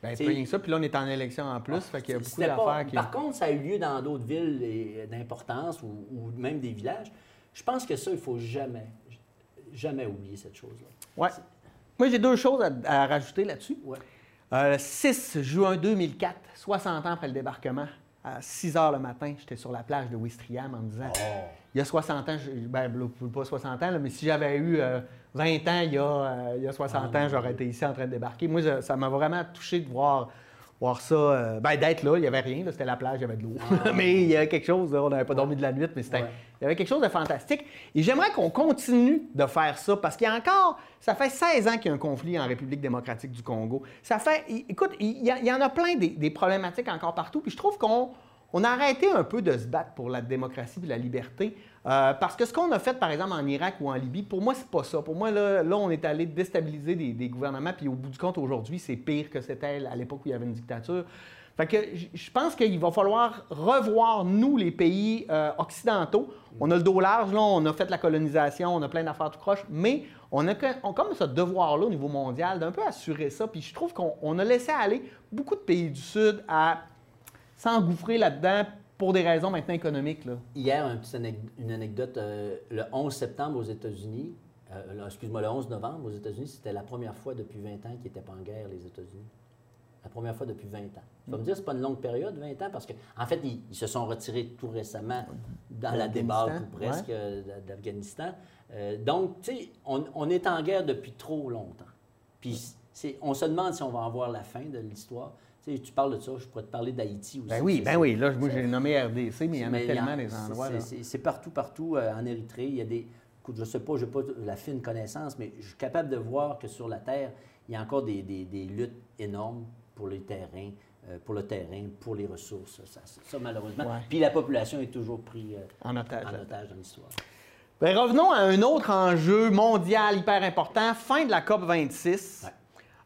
Speaker 1: Bien, pas rien que ça. Puis là, on est en élection en plus. Fait qu'il y a beaucoup
Speaker 2: C'était pas-
Speaker 1: d'affaires qui...
Speaker 2: Par contre, ça a eu lieu dans d'autres villes et- d'importance ou, ou même des villages. Je pense que ça, il ne faut jamais, jamais oublier cette chose-là.
Speaker 1: Ouais. Moi, j'ai deux choses à, à rajouter là-dessus.
Speaker 2: Ouais.
Speaker 1: Euh, le six juin deux mille quatre, soixante ans après le débarquement, à six heures le matin, j'étais sur la plage de Ouistreham en me disant, il y a soixante ans, je- ben pas soixante ans, là, mais si j'avais eu euh, vingt ans, il y a, euh, il y a soixante ans, j'aurais été ici en train de débarquer. Moi, je- ça m'a vraiment touché de voir, voir ça, euh, ben, d'être là, il n'y avait rien, là, c'était la plage, il y avait de l'eau. Mais il y avait quelque chose, là, on n'avait pas dormi de la nuit, mais c'était,
Speaker 2: Ouais.
Speaker 1: il y avait quelque chose de fantastique. Et j'aimerais qu'on continue de faire ça, parce qu'il y a encore, ça fait seize ans qu'il y a un conflit en République démocratique du Congo. Ça fait, é- écoute, il y, a- il y en a plein des, des problématiques encore partout, puis je trouve qu'on on a arrêté un peu de se battre pour la démocratie et la liberté, euh, parce que ce qu'on a fait, par exemple, en Irak ou en Libye, pour moi, c'est pas ça. Pour moi, là, là on est allé déstabiliser des, des gouvernements, puis au bout du compte, aujourd'hui, c'est pire que c'était à l'époque où il y avait une dictature. Fait que j- je pense qu'il va falloir revoir, nous, les pays euh, occidentaux. On a le dos large, là, on a fait la colonisation, on a plein d'affaires tout croche, mais on a que- on, comme ce devoir-là au niveau mondial d'un peu assurer ça. Puis je trouve qu'on on a laissé aller beaucoup de pays du Sud à s'engouffrer là-dedans pour des raisons maintenant économiques. Là.
Speaker 2: Hier, un petit anec- une anecdote, euh, le onze septembre aux États-Unis, euh, là, excuse-moi, le onze novembre aux États-Unis, c'était la première fois depuis vingt ans qu'ils n'étaient pas en guerre, les États-Unis. La première fois depuis vingt ans. Tu vas me dire, c'est pas une longue période, vingt ans, parce qu'en en fait, ils, ils se sont retirés tout récemment dans la
Speaker 1: D'Afghanistan,
Speaker 2: débâcle ou presque
Speaker 1: ouais.
Speaker 2: euh, d'Afghanistan. Euh, donc, tu sais, on, on est en guerre depuis trop longtemps. Puis, c'est, on se demande si on va en voir la fin de l'histoire. Tu sais, tu parles de ça, je pourrais te parler d'Haïti aussi.
Speaker 1: Ben oui,
Speaker 2: C'est-
Speaker 1: ben oui. Là, moi, j'ai nommé R D C, mais il y en a
Speaker 2: mais
Speaker 1: tellement
Speaker 2: il y
Speaker 1: des
Speaker 2: en-
Speaker 1: endroits.
Speaker 2: c'est-
Speaker 1: là.
Speaker 2: C'est c'est partout, partout euh, en Érythrée. Il y a des. Écoute, je ne sais pas, je n'ai pas la fine connaissance, mais je suis capable de voir que sur la Terre, il y a encore des, des- des luttes énormes pour les terrains, euh, pour le terrain, pour les ressources. Ça, ça, ça, malheureusement.
Speaker 1: Ouais.
Speaker 2: Puis la population est toujours prise euh,
Speaker 1: En otage.
Speaker 2: en
Speaker 1: là.
Speaker 2: otage dans l'histoire.
Speaker 1: Ben, revenons à un autre enjeu mondial hyper important, fin de la COP vingt-six.
Speaker 2: Ouais.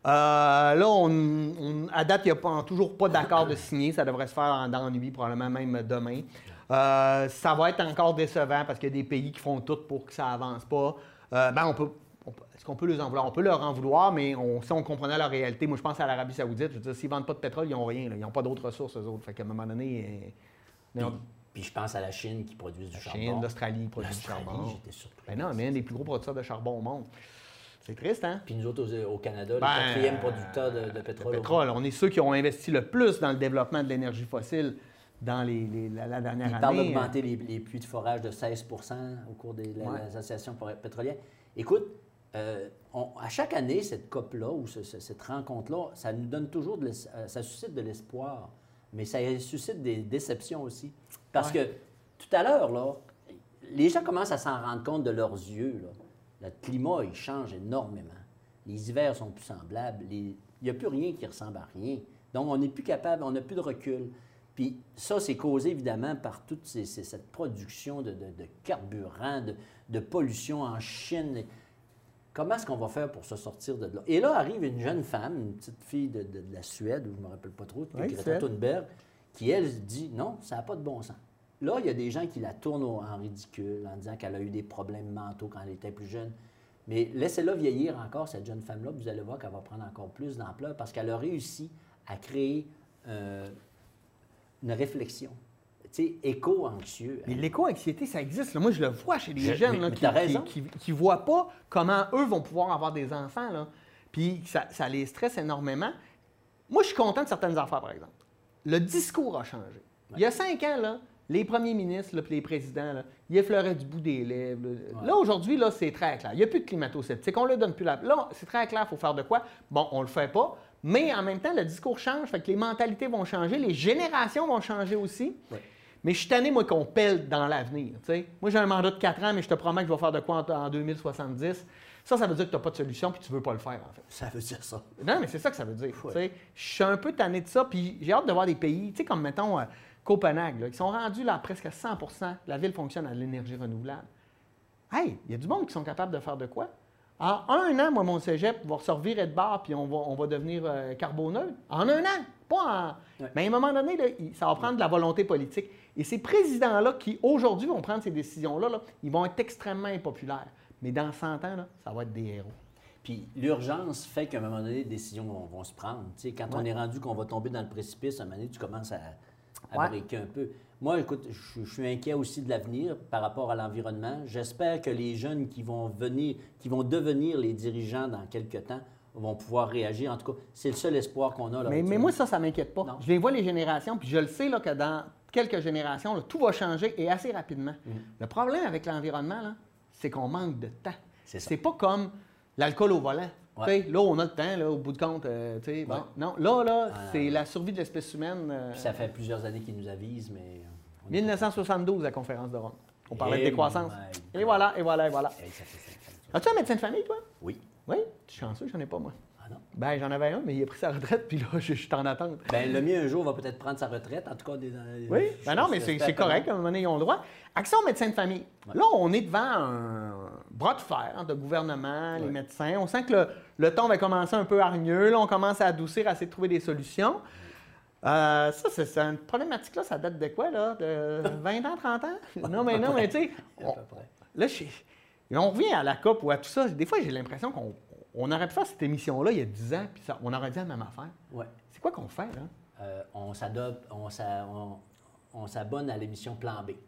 Speaker 1: Euh, là, on, on- à date, il n'y a pas- toujours pas d'accord de signer. Ça devrait se faire en, dans la nuit, probablement même demain. Euh, ça va être encore décevant parce qu'il y a des pays qui font tout pour que ça avance pas. Euh, ben, on peut, on peut- est-ce qu'on peut les en vouloir? On peut leur en vouloir, mais on, si on comprenait leur réalité, moi, je pense à l'Arabie Saoudite. Je veux dire, s'ils ne vendent pas de pétrole, ils n'ont rien. là. Ils n'ont pas d'autres ressources, eux autres. Fait qu'à un moment donné, euh,
Speaker 2: Puis, puis je pense à la Chine qui produit du
Speaker 1: la
Speaker 2: charbon.
Speaker 1: Chine, l'Australie produit du
Speaker 2: L'Australie,
Speaker 1: charbon.
Speaker 2: j'étais surpris.
Speaker 1: Ben non, mais un des plus gros producteurs de charbon au monde. C'est triste, hein?
Speaker 2: Puis nous autres, au, au Canada,
Speaker 1: Ben,
Speaker 2: le quatrième producteur de, de pétrole.
Speaker 1: Le
Speaker 2: au
Speaker 1: pétrole, on est ceux qui ont investi le plus dans le développement de l'énergie fossile dans les, les- la, la dernière
Speaker 2: Il
Speaker 1: année.
Speaker 2: parle d'augmenter les, les puits de forage de seize pour cent au cours de la-
Speaker 1: Ouais.
Speaker 2: l'association pour- pétrolière. Écoute, euh, on- à chaque année, cette COP-là ou ce- ce- cette rencontre-là, ça nous donne toujours, de l'es- euh, ça suscite de l'espoir, mais ça suscite des déceptions aussi. Parce
Speaker 1: Ouais.
Speaker 2: que tout à l'heure, là, les gens commencent à s'en rendre compte de leurs yeux. Là. Le climat, il change énormément. Les hivers sont plus semblables. Les- Il n'y a plus rien qui ressemble à rien. Donc, on n'est plus capable, on n'a plus de recul. Puis ça, c'est causé évidemment par toute ces- ces- cette production de, de- de carburant, de, de pollution en Chine. Comment est-ce qu'on va faire pour se sortir de là? Et là arrive une jeune femme, une petite fille de, de- de la Suède, ou je ne me rappelle pas trop,
Speaker 1: Oui,
Speaker 2: Greta
Speaker 1: Suède.
Speaker 2: Thunberg, qui, elle, dit non, ça n'a pas de bon sens. Là, il y a des gens qui la tournent au- en ridicule en disant qu'elle a eu des problèmes mentaux quand elle était plus jeune. Mais laissez-la vieillir encore, cette jeune femme-là, puis vous allez voir qu'elle va prendre encore plus d'ampleur parce qu'elle a réussi à créer euh, une réflexion, tu sais, éco-anxieux.
Speaker 1: Mais l'éco-anxiété, ça existe. là. Moi, je le vois chez les
Speaker 2: Je-
Speaker 1: jeunes
Speaker 2: mais-
Speaker 1: là,
Speaker 2: mais
Speaker 1: qui
Speaker 2: t'as raison.
Speaker 1: ne voient pas comment eux vont pouvoir avoir des enfants. Là. Puis ça, ça les stresse énormément. Moi, je suis content de certaines affaires, par exemple. Le discours a changé. Il y a cinq ans, là, les premiers ministres là, puis les présidents, là, ils effleuraient du bout des lèvres. Là, Là, aujourd'hui, là, c'est très clair. Il n'y a plus de climato-sceptique. On ne leur donne plus la... Là, c'est très clair, il faut faire de quoi. Bon, on ne le fait pas. Mais en même temps, le discours change, fait que les mentalités vont changer, les générations vont changer aussi.
Speaker 2: Oui.
Speaker 1: Mais je suis tanné, moi, qu'on pèle dans l'avenir. tu sais. Moi, j'ai un mandat de quatre ans, mais je te promets que je vais faire de quoi en, en deux mille soixante-dix. Ça, ça veut dire que tu n'as pas de solution puis tu ne veux pas le faire, en fait.
Speaker 2: Ça veut dire ça.
Speaker 1: Non, mais c'est ça que ça veut dire.
Speaker 2: Ouais.
Speaker 1: tu sais. Je suis un peu tanné de ça, puis j'ai hâte de voir des pays, tu sais, comme, mettons, euh, Copenhague, là, qui sont rendus là à presque cent pour cent. La ville fonctionne à l'énergie renouvelable. Hey, il y a du monde qui sont capables de faire de quoi? En un an, moi, mon cégep va se revirer de bord puis on va, on va devenir euh, carboneutre. En un an! Pas en...
Speaker 2: Ouais.
Speaker 1: Mais à un moment donné, là, il- ça va prendre de la volonté politique. Et ces présidents-là qui, aujourd'hui, vont prendre ces décisions-là, là, ils vont être extrêmement impopulaires. Mais dans cent ans, là, ça va être des héros.
Speaker 2: Puis l'urgence fait qu'à un moment donné, les décisions vont, vont se prendre. Tu sais, quand
Speaker 1: Ouais.
Speaker 2: on est rendu qu'on va tomber dans le précipice, à un moment donné, tu commences à, à
Speaker 1: Ouais.
Speaker 2: briquer un peu. Moi, écoute, je, je suis inquiet aussi de l'avenir par rapport à l'environnement. J'espère que les jeunes qui vont venir, qui vont devenir les dirigeants dans quelques temps, vont pouvoir réagir. En tout cas, c'est le seul espoir qu'on a. Là,
Speaker 1: Mais, mais moi, ça, ça m'inquiète pas.
Speaker 2: Non.
Speaker 1: Je les vois, les générations, puis je le sais là, que dans quelques générations, là, tout va changer et assez rapidement.
Speaker 2: Mhm.
Speaker 1: Le problème avec l'environnement, là, c'est qu'on manque de temps.
Speaker 2: C'est ça.
Speaker 1: C'est pas comme l'alcool au volant.
Speaker 2: Ouais.
Speaker 1: Tu sais, là, on a le temps, là, au bout de compte. euh, tu sais, bon.
Speaker 2: Ouais.
Speaker 1: Non, là, là,
Speaker 2: Ah,
Speaker 1: c'est
Speaker 2: non.
Speaker 1: la survie de l'espèce humaine. euh,
Speaker 2: Puis ça fait plusieurs années qu'ils nous avisent, mais... on est
Speaker 1: mille neuf cent soixante-douze, la conférence de Rome. On parlait
Speaker 2: Eh
Speaker 1: de décroissance.
Speaker 2: my
Speaker 1: Et voilà, et voilà, et voilà.
Speaker 2: Hey, ça fait cinq ans.
Speaker 1: As-tu un médecin de famille, toi?
Speaker 2: Oui.
Speaker 1: Oui? Tu es chanceux, j'en ai pas, moi.
Speaker 2: Ah non?
Speaker 1: Ben, j'en avais un, mais il a pris sa retraite, puis là, je, je suis en attente.
Speaker 2: Ben, le mien, un jour, va peut-être prendre sa retraite. En tout cas, des,
Speaker 1: Oui,
Speaker 2: je-
Speaker 1: ben non, mais
Speaker 2: je
Speaker 1: c'est
Speaker 2: l'espère
Speaker 1: c'est
Speaker 2: que non.
Speaker 1: correct, à un moment donné, ils ont le droit. Action médecin de famille.
Speaker 2: Ouais.
Speaker 1: Là, on est devant un bras de fer hein, de gouvernement, les
Speaker 2: Ouais.
Speaker 1: médecins. On sent que le, le ton va commencer un peu hargneux. Là, on commence à adoucir, à essayer de trouver des solutions. Euh, ça, c'est c'est une problématique-là, ça date de quoi, là? De vingt ans, trente ans? Non, mais non, mais tu sais,
Speaker 2: À
Speaker 1: on-
Speaker 2: peu près.
Speaker 1: là, je- on revient à la C O P ou à tout ça. Des fois, j'ai l'impression qu'on on aurait pu faire cette émission-là il y a dix ans, puis ça- on aurait dit la même affaire.
Speaker 2: Ouais.
Speaker 1: C'est quoi qu'on fait, là?
Speaker 2: Euh, on s'adopte, on s'a- on- on s'abonne à l'émission Plan B.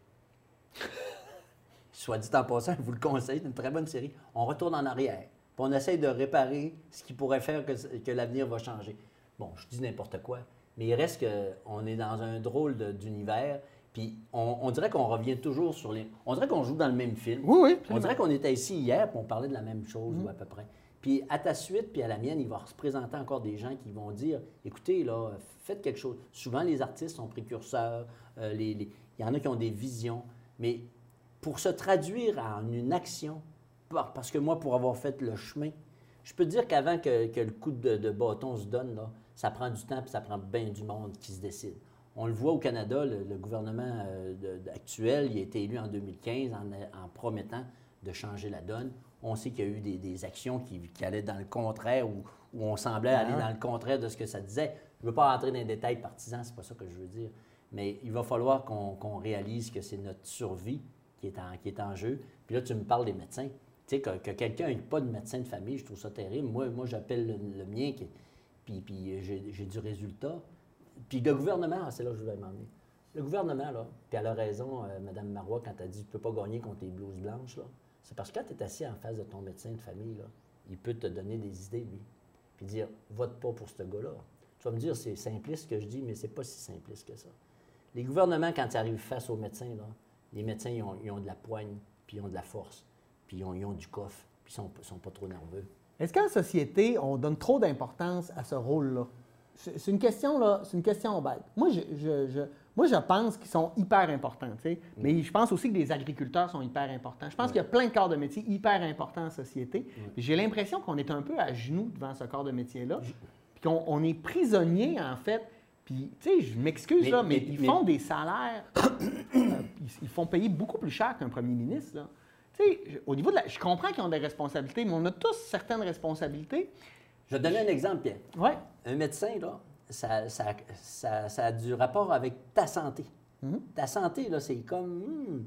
Speaker 2: Soit dit en passant, je vous le conseille, c'est une très bonne série. On retourne en arrière, puis on essaye de réparer ce qui pourrait faire que, que l'avenir va changer. Bon, je dis n'importe quoi, mais il reste qu'on est dans un drôle de- d'univers, puis on, on dirait qu'on revient toujours sur les... On dirait qu'on joue dans le même film.
Speaker 1: Oui, oui,
Speaker 2: On
Speaker 1: absolument.
Speaker 2: dirait qu'on était ici hier, puis on parlait de la même chose, ou à peu près. Puis à ta suite, puis à la mienne, il va se présenter encore des gens qui vont dire, écoutez, là, faites quelque chose. Souvent, les artistes sont précurseurs, euh, les- les- il y en a qui ont des visions, mais pour se traduire en une action, par- parce que moi, pour avoir fait le chemin, je peux te dire qu'avant que, que le coup de, de bâton se donne, là, ça prend du temps, puis ça prend bien du monde qui se décide. On le voit au Canada, le, le gouvernement euh, de- de- actuel, il a été élu en deux mille quinze en, en promettant de changer la donne. On sait qu'il y a eu des, des actions qui, qui allaient dans le contraire ou où on semblait aller dans le contraire de ce que ça disait. Je ne veux pas rentrer dans les détails partisans, c'est pas ça que je veux dire. Mais il va falloir qu'on qu'on réalise que c'est notre survie qui est, en, qui est en jeu. Puis là, tu me parles des médecins. Tu sais, que, que quelqu'un n'ait pas de médecin de famille, je trouve ça terrible. Moi, moi j'appelle le, le mien, qui, puis, puis j'ai j'ai du résultat. Puis le gouvernement, ah, c'est là que je vais m'emmener. Le gouvernement, là, puis elle a raison, euh, Mme Marois, quand elle dit « tu ne peux pas gagner contre les blouses blanches », là, c'est parce que quand tu es assis en face de ton médecin de famille, là, il peut te donner des idées, lui, puis dire « vote pas pour ce gars-là ». Tu vas me dire, c'est simpliste ce que je dis, mais c'est pas si simpliste que ça. Les gouvernements, quand ils arrivent face aux médecins, là, les médecins, ils ont, ils ont de la poigne, puis ils ont de la force, puis ils ont, ils ont du coffre, puis ils sont, sont pas trop nerveux.
Speaker 1: Est-ce qu'en société, on donne trop d'importance à ce rôle-là? C'est c'est une question, là, c'est une question bête. Moi, je, je- je- moi, je pense qu'ils sont hyper importants, tu sais. Mais je pense aussi que les agriculteurs sont hyper importants. Je pense qu'il y a plein de corps de métier hyper importants en société. J'ai l'impression qu'on est un peu à genoux devant ce corps de métier-là, puis qu'on on est prisonnier, en fait. Puis, tu sais, je m'excuse,
Speaker 2: Mais-
Speaker 1: là, mais,
Speaker 2: mais-
Speaker 1: ils
Speaker 2: mais-
Speaker 1: font des salaires, euh, ils, ils font payer beaucoup plus cher qu'un premier ministre, là. Tu sais, je- au niveau de la... Je comprends qu'ils ont des responsabilités, mais on a tous certaines responsabilités.
Speaker 2: Je vais te donner un exemple, Pierre.
Speaker 1: Ouais.
Speaker 2: Un médecin, là, ça, ça- ça- ça a du rapport avec ta santé.
Speaker 1: Mhm.
Speaker 2: Ta santé, là, c'est comme... hmm,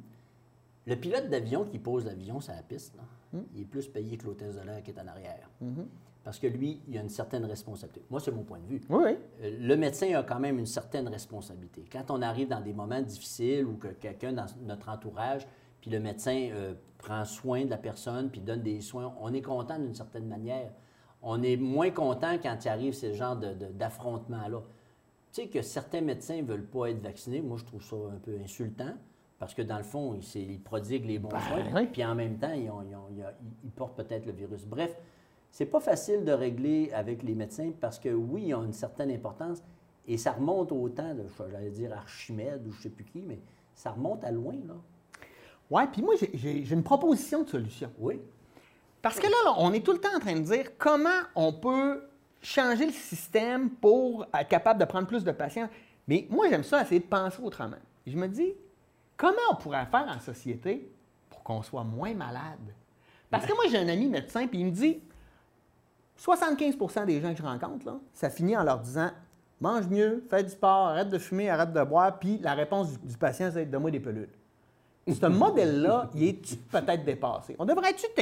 Speaker 2: le pilote d'avion qui pose l'avion sur la piste, là,
Speaker 1: Mhm.
Speaker 2: il est plus payé que l'hôtesse de l'air qui est en arrière.
Speaker 1: Mhm.
Speaker 2: Parce que lui, il a une certaine responsabilité. Moi, c'est mon point de vue.
Speaker 1: Oui, oui.
Speaker 2: Euh, Le médecin a quand même une certaine responsabilité. Quand on arrive dans des moments difficiles ou que quelqu'un dans notre entourage, puis le médecin euh, prend soin de la personne, puis donne des soins, on est content d'une certaine manière. On est moins content quand il arrive ce genre de- de- d'affrontement-là. Tu sais que certains médecins ne veulent pas être vaccinés, moi je trouve ça un peu insultant, parce que dans le fond, ils, c'est- ils prodiguent les bons soins,
Speaker 1: oui.
Speaker 2: puis en même temps, ils, ont- ils ont- ils ont- ils portent peut-être le virus. Bref, c'est pas facile de régler avec les médecins parce que oui, ils ont une certaine importance et ça remonte au temps de, j'allais dire Archimède ou je sais plus qui, mais ça remonte à loin, là.
Speaker 1: Ouais, puis moi, j'ai- j'ai j'ai une proposition de solution.
Speaker 2: Oui.
Speaker 1: Parce que là, là, on est tout le temps en train de dire comment on peut changer le système pour être capable de prendre plus de patients. Mais moi, j'aime ça essayer de penser autrement. Et je me dis, comment on pourrait faire en société pour qu'on soit moins malade? Parce que moi, j'ai un ami médecin, puis il me dit, soixante-quinze pour cent des gens que je rencontre, là, ça finit en leur disant, mange mieux, fais du sport, arrête de fumer, arrête de boire, puis la réponse du, du patient, c'est donne-moi des pelules. Ce modèle-là, il est peut-être dépassé. On devrait-tu t'ex-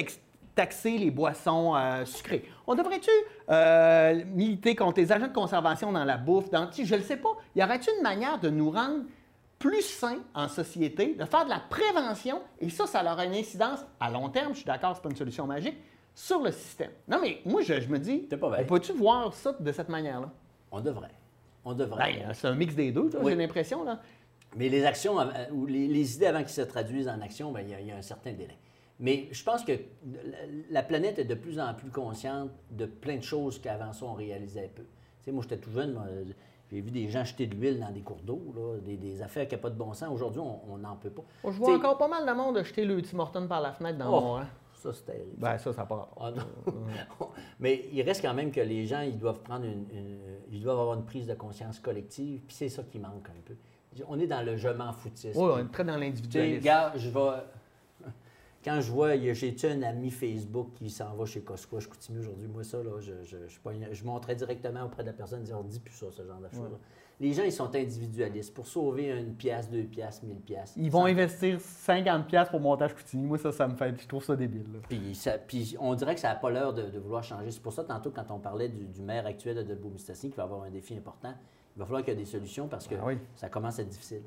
Speaker 1: taxer les boissons euh, sucrées? On devrait-tu euh, militer contre les agents de conservation dans la bouffe? Dans, je ne le sais pas. Y aurait-il une manière de nous rendre plus sains en société, de faire de la prévention? Et ça, ça aura une incidence à long terme. Je suis d'accord, ce n'est pas une solution magique. Sur le système. Non, mais moi, je, je me dis, on peut-tu voir ça de cette manière-là?
Speaker 2: On devrait. On devrait.
Speaker 1: Ben, c'est un mix des deux, oui. J'ai l'impression. Là.
Speaker 2: Mais les actions, ou les, les idées avant qu'ils se traduisent en action, ben, il y, y a un certain délai. Mais je pense que la planète est de plus en plus consciente de plein de choses qu'avant ça, on réalisait peu. Tu sais, moi, j'étais tout jeune, moi, j'ai vu des gens jeter de l'huile dans des cours d'eau, là, des, des affaires qui n'ont pas de bon sens. Aujourd'hui, on n'en peut pas.
Speaker 1: Je vois T'sais, encore pas mal de monde jeter le Tim Hortons par la fenêtre dans
Speaker 2: oh.
Speaker 1: mon rang.
Speaker 2: Ça, c'est terrible.
Speaker 1: Ben, ça, ça part.
Speaker 2: Ah, mais il reste quand même que les gens, ils doivent prendre une, une ils doivent avoir une prise de conscience collective, puis c'est ça qui manque un peu. On est dans le je m'en foutisme.
Speaker 1: Oui, on est très dans l'individualisme.
Speaker 2: Regarde, je vais. Quand je vois, j'ai-tu un ami Facebook qui s'en va chez Costco, je continue aujourd'hui, moi, ça, là, je, je, je, je, je monterais directement auprès de la personne et dire, on ne dit plus ça, ce genre d'affaires-là. Ouais. Les gens, ils sont individualistes. Pour sauver une pièce, deux pièces, mille pièces.
Speaker 1: Ils vont investir cinquante pièces pour montage Coutini. Moi, ça, ça me fait... Je trouve ça débile. Là.
Speaker 2: Puis, ça, puis on dirait que ça n'a pas l'heure de, de vouloir changer. C'est pour ça, tantôt, quand on parlait du, du maire actuel de Delbo-Mistassini, qui va avoir un défi important, il va falloir qu'il y ait des solutions parce que ah oui. ça commence à être difficile.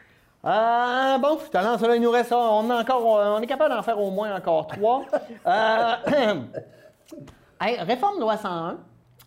Speaker 1: Euh, bon, finalement, ça, là, il nous reste... On, a encore, on est capable d'en faire au moins encore trois. euh, hey, réforme loi cent un.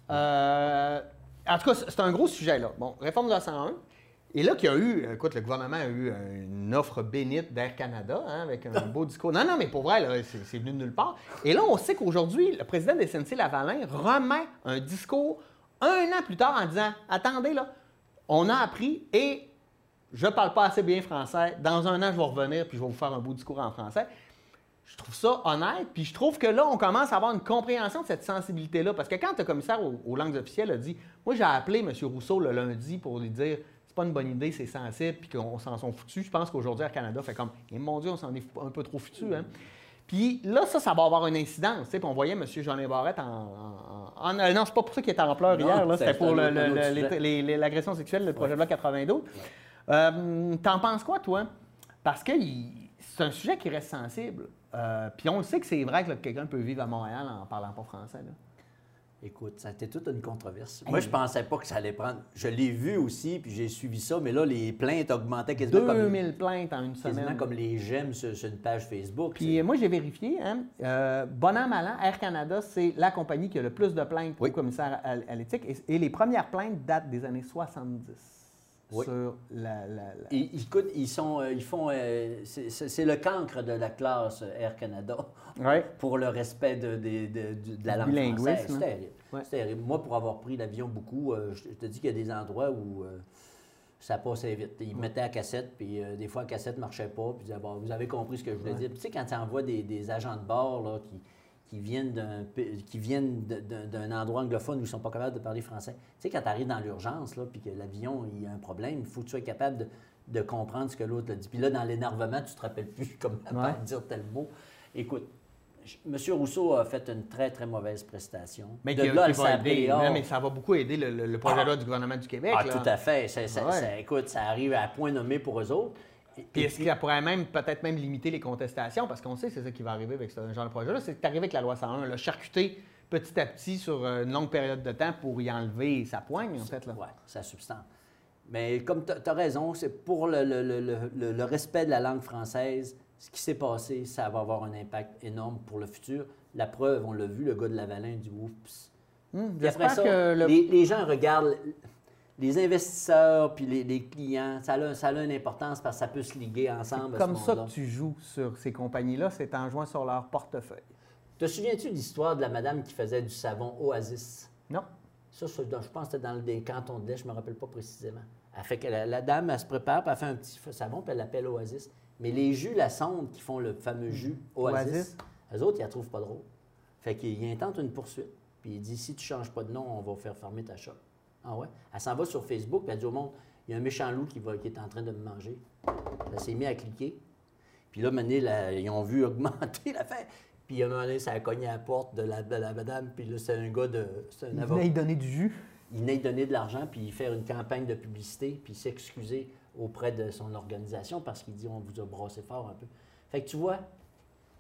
Speaker 1: Euh, En tout cas, c'est un gros sujet, là. Bon, réforme de la cent un. Et là, qu'il y a eu, écoute, le gouvernement a eu une offre bénite d'Air Canada, hein, avec un beau discours. Non, non, mais pour vrai, là, c'est, c'est venu de nulle part. Et là, on sait qu'aujourd'hui, le président de S N C Lavalin remet un discours un an plus tard en disant, attendez, là, on a appris et je parle pas assez bien français. Dans un an, je vais revenir puis je vais vous faire un beau discours en français. Je trouve ça honnête, puis je trouve que là, on commence à avoir une compréhension de cette sensibilité-là. Parce que quand le commissaire aux, aux langues officielles a dit « Moi, j'ai appelé M. Rousseau le lundi pour lui dire « C'est pas une bonne idée, c'est sensible, puis qu'on s'en sont foutus. » Je pense qu'aujourd'hui, Air Canada fait comme « Eh, mon Dieu, on s'en est un peu trop foutus. Hein? » Puis là, ça, ça va avoir une incidence. Puis on voyait M. Jean Barrette en... en, en, en non, c'est pas pour ça qu'il était en pleurs non, hier. Là, c'était pour le, le, le, les, les, l'agression sexuelle, le projet de loi quatre-vingt-douze. Ouais. Euh, T'en penses quoi, toi? Parce que il, c'est un sujet qui reste sensible. Euh, puis on le sait que c'est vrai que là, quelqu'un peut vivre à Montréal en parlant pas français. Là.
Speaker 2: Écoute, ça a été toute une controverse. Moi, je pensais pas que ça allait prendre... Je l'ai vu aussi, puis j'ai suivi ça, mais là, les plaintes augmentaient quasiment comme...
Speaker 1: deux mille plaintes en une semaine.
Speaker 2: Quasiment comme les j'aime sur, sur une page Facebook.
Speaker 1: Puis c'est... moi, j'ai vérifié, hein, euh, bon an, mal an, Air Canada, c'est la compagnie qui a le plus de plaintes oui. au commissaire à, à l'éthique, et, et les premières plaintes datent des années soixante-dix. Oui. Sur la, la, la...
Speaker 2: Et, écoute, ils sont, euh, ils font, euh, c'est, c'est le cancre de la classe Air Canada
Speaker 1: oui.
Speaker 2: pour le respect de, de, de, de, de la langue française. C'est terrible. Ouais. C'est terrible. Moi, pour avoir pris l'avion beaucoup, euh, je te dis qu'il y a des endroits où euh, ça passait vite. Ils me mettaient à cassette, puis euh, des fois, la cassette ne marchait pas, puis ils disaient, bon, vous avez compris ce que je voulais ouais. dire. Puis, tu sais, quand tu envoies des, des agents de bord là, qui... qui viennent d'un, qui viennent d'un, d'un endroit anglophone où ils ne sont pas capables de parler français. Tu sais, quand tu arrives dans l'urgence, là, puis que l'avion, il y a un problème, il faut que tu sois capable de, de comprendre ce que l'autre a dit. Puis là, dans l'énervement, tu ne te rappelles plus comment ouais. dire tel mot. Écoute, M. Rousseau a fait une très, très mauvaise prestation.
Speaker 1: Mais, de qui, là, qui va aider, non, mais ça va beaucoup aider le, le, le projet de loi ah. du gouvernement du Québec.
Speaker 2: Ah,
Speaker 1: là.
Speaker 2: Tout à fait. Ça, ça, ouais. ça, écoute, ça arrive à point nommé pour eux autres.
Speaker 1: Puis est-ce qu'il pourrait même, peut-être même limiter les contestations? Parce qu'on sait que c'est ça qui va arriver avec ce genre de projet-là. C'est arrivé avec la loi cent un, le charcuter petit à petit sur une longue période de temps pour y enlever sa poigne, en fait.
Speaker 2: Oui, sa substance. Mais comme tu as raison, c'est pour le, le, le, le, le respect de la langue française, ce qui s'est passé, ça va avoir un impact énorme pour le futur. La preuve, on l'a vu, le gars de Lavalin dit « oups
Speaker 1: hum, ». Après ça, que le...
Speaker 2: les, les gens regardent... Les investisseurs puis les, les clients, ça a, ça a une importance parce que ça peut se liguer ensemble.
Speaker 1: C'est comme ça que tu joues sur ces compagnies-là, c'est en jouant sur leur portefeuille.
Speaker 2: Te souviens-tu de l'histoire de la madame qui faisait du savon Oasis?
Speaker 1: Non.
Speaker 2: Ça, ça je pense que c'était dans le canton de l'Est, je ne me rappelle pas précisément. Elle fait que la, la dame, elle se prépare, puis elle fait un petit savon, puis elle l'appelle Oasis. Mais les jus, la sonde, qui font le fameux jus Oasis, Oasis. eux autres, ils la trouvent pas drôle. Fait qu'il intente une poursuite. Puis il dit, si tu ne changes pas de nom, on va faire fermer ta shop. Ah ouais? Elle s'en va sur Facebook, puis elle dit au monde, il y a un méchant loup qui, va, qui est en train de me manger. Elle s'est mise à cliquer. Puis là, à un moment donné, là, ils ont vu augmenter l'affaire. Puis à un moment donné, ça a cogné à la porte de la, de la madame. Puis là, c'est un gars de... C'est un
Speaker 1: il venait y donner du jus.
Speaker 2: Il venait y donner de l'argent, puis il faire une campagne de publicité, puis s'excuser auprès de son organisation parce qu'il dit, on vous a brassé fort un peu. Fait que tu vois,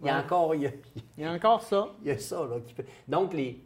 Speaker 2: Il y a
Speaker 1: Ouais.
Speaker 2: encore... Il y a,
Speaker 1: Il y a encore ça.
Speaker 2: il y a ça, là. Qui peut... Donc, les...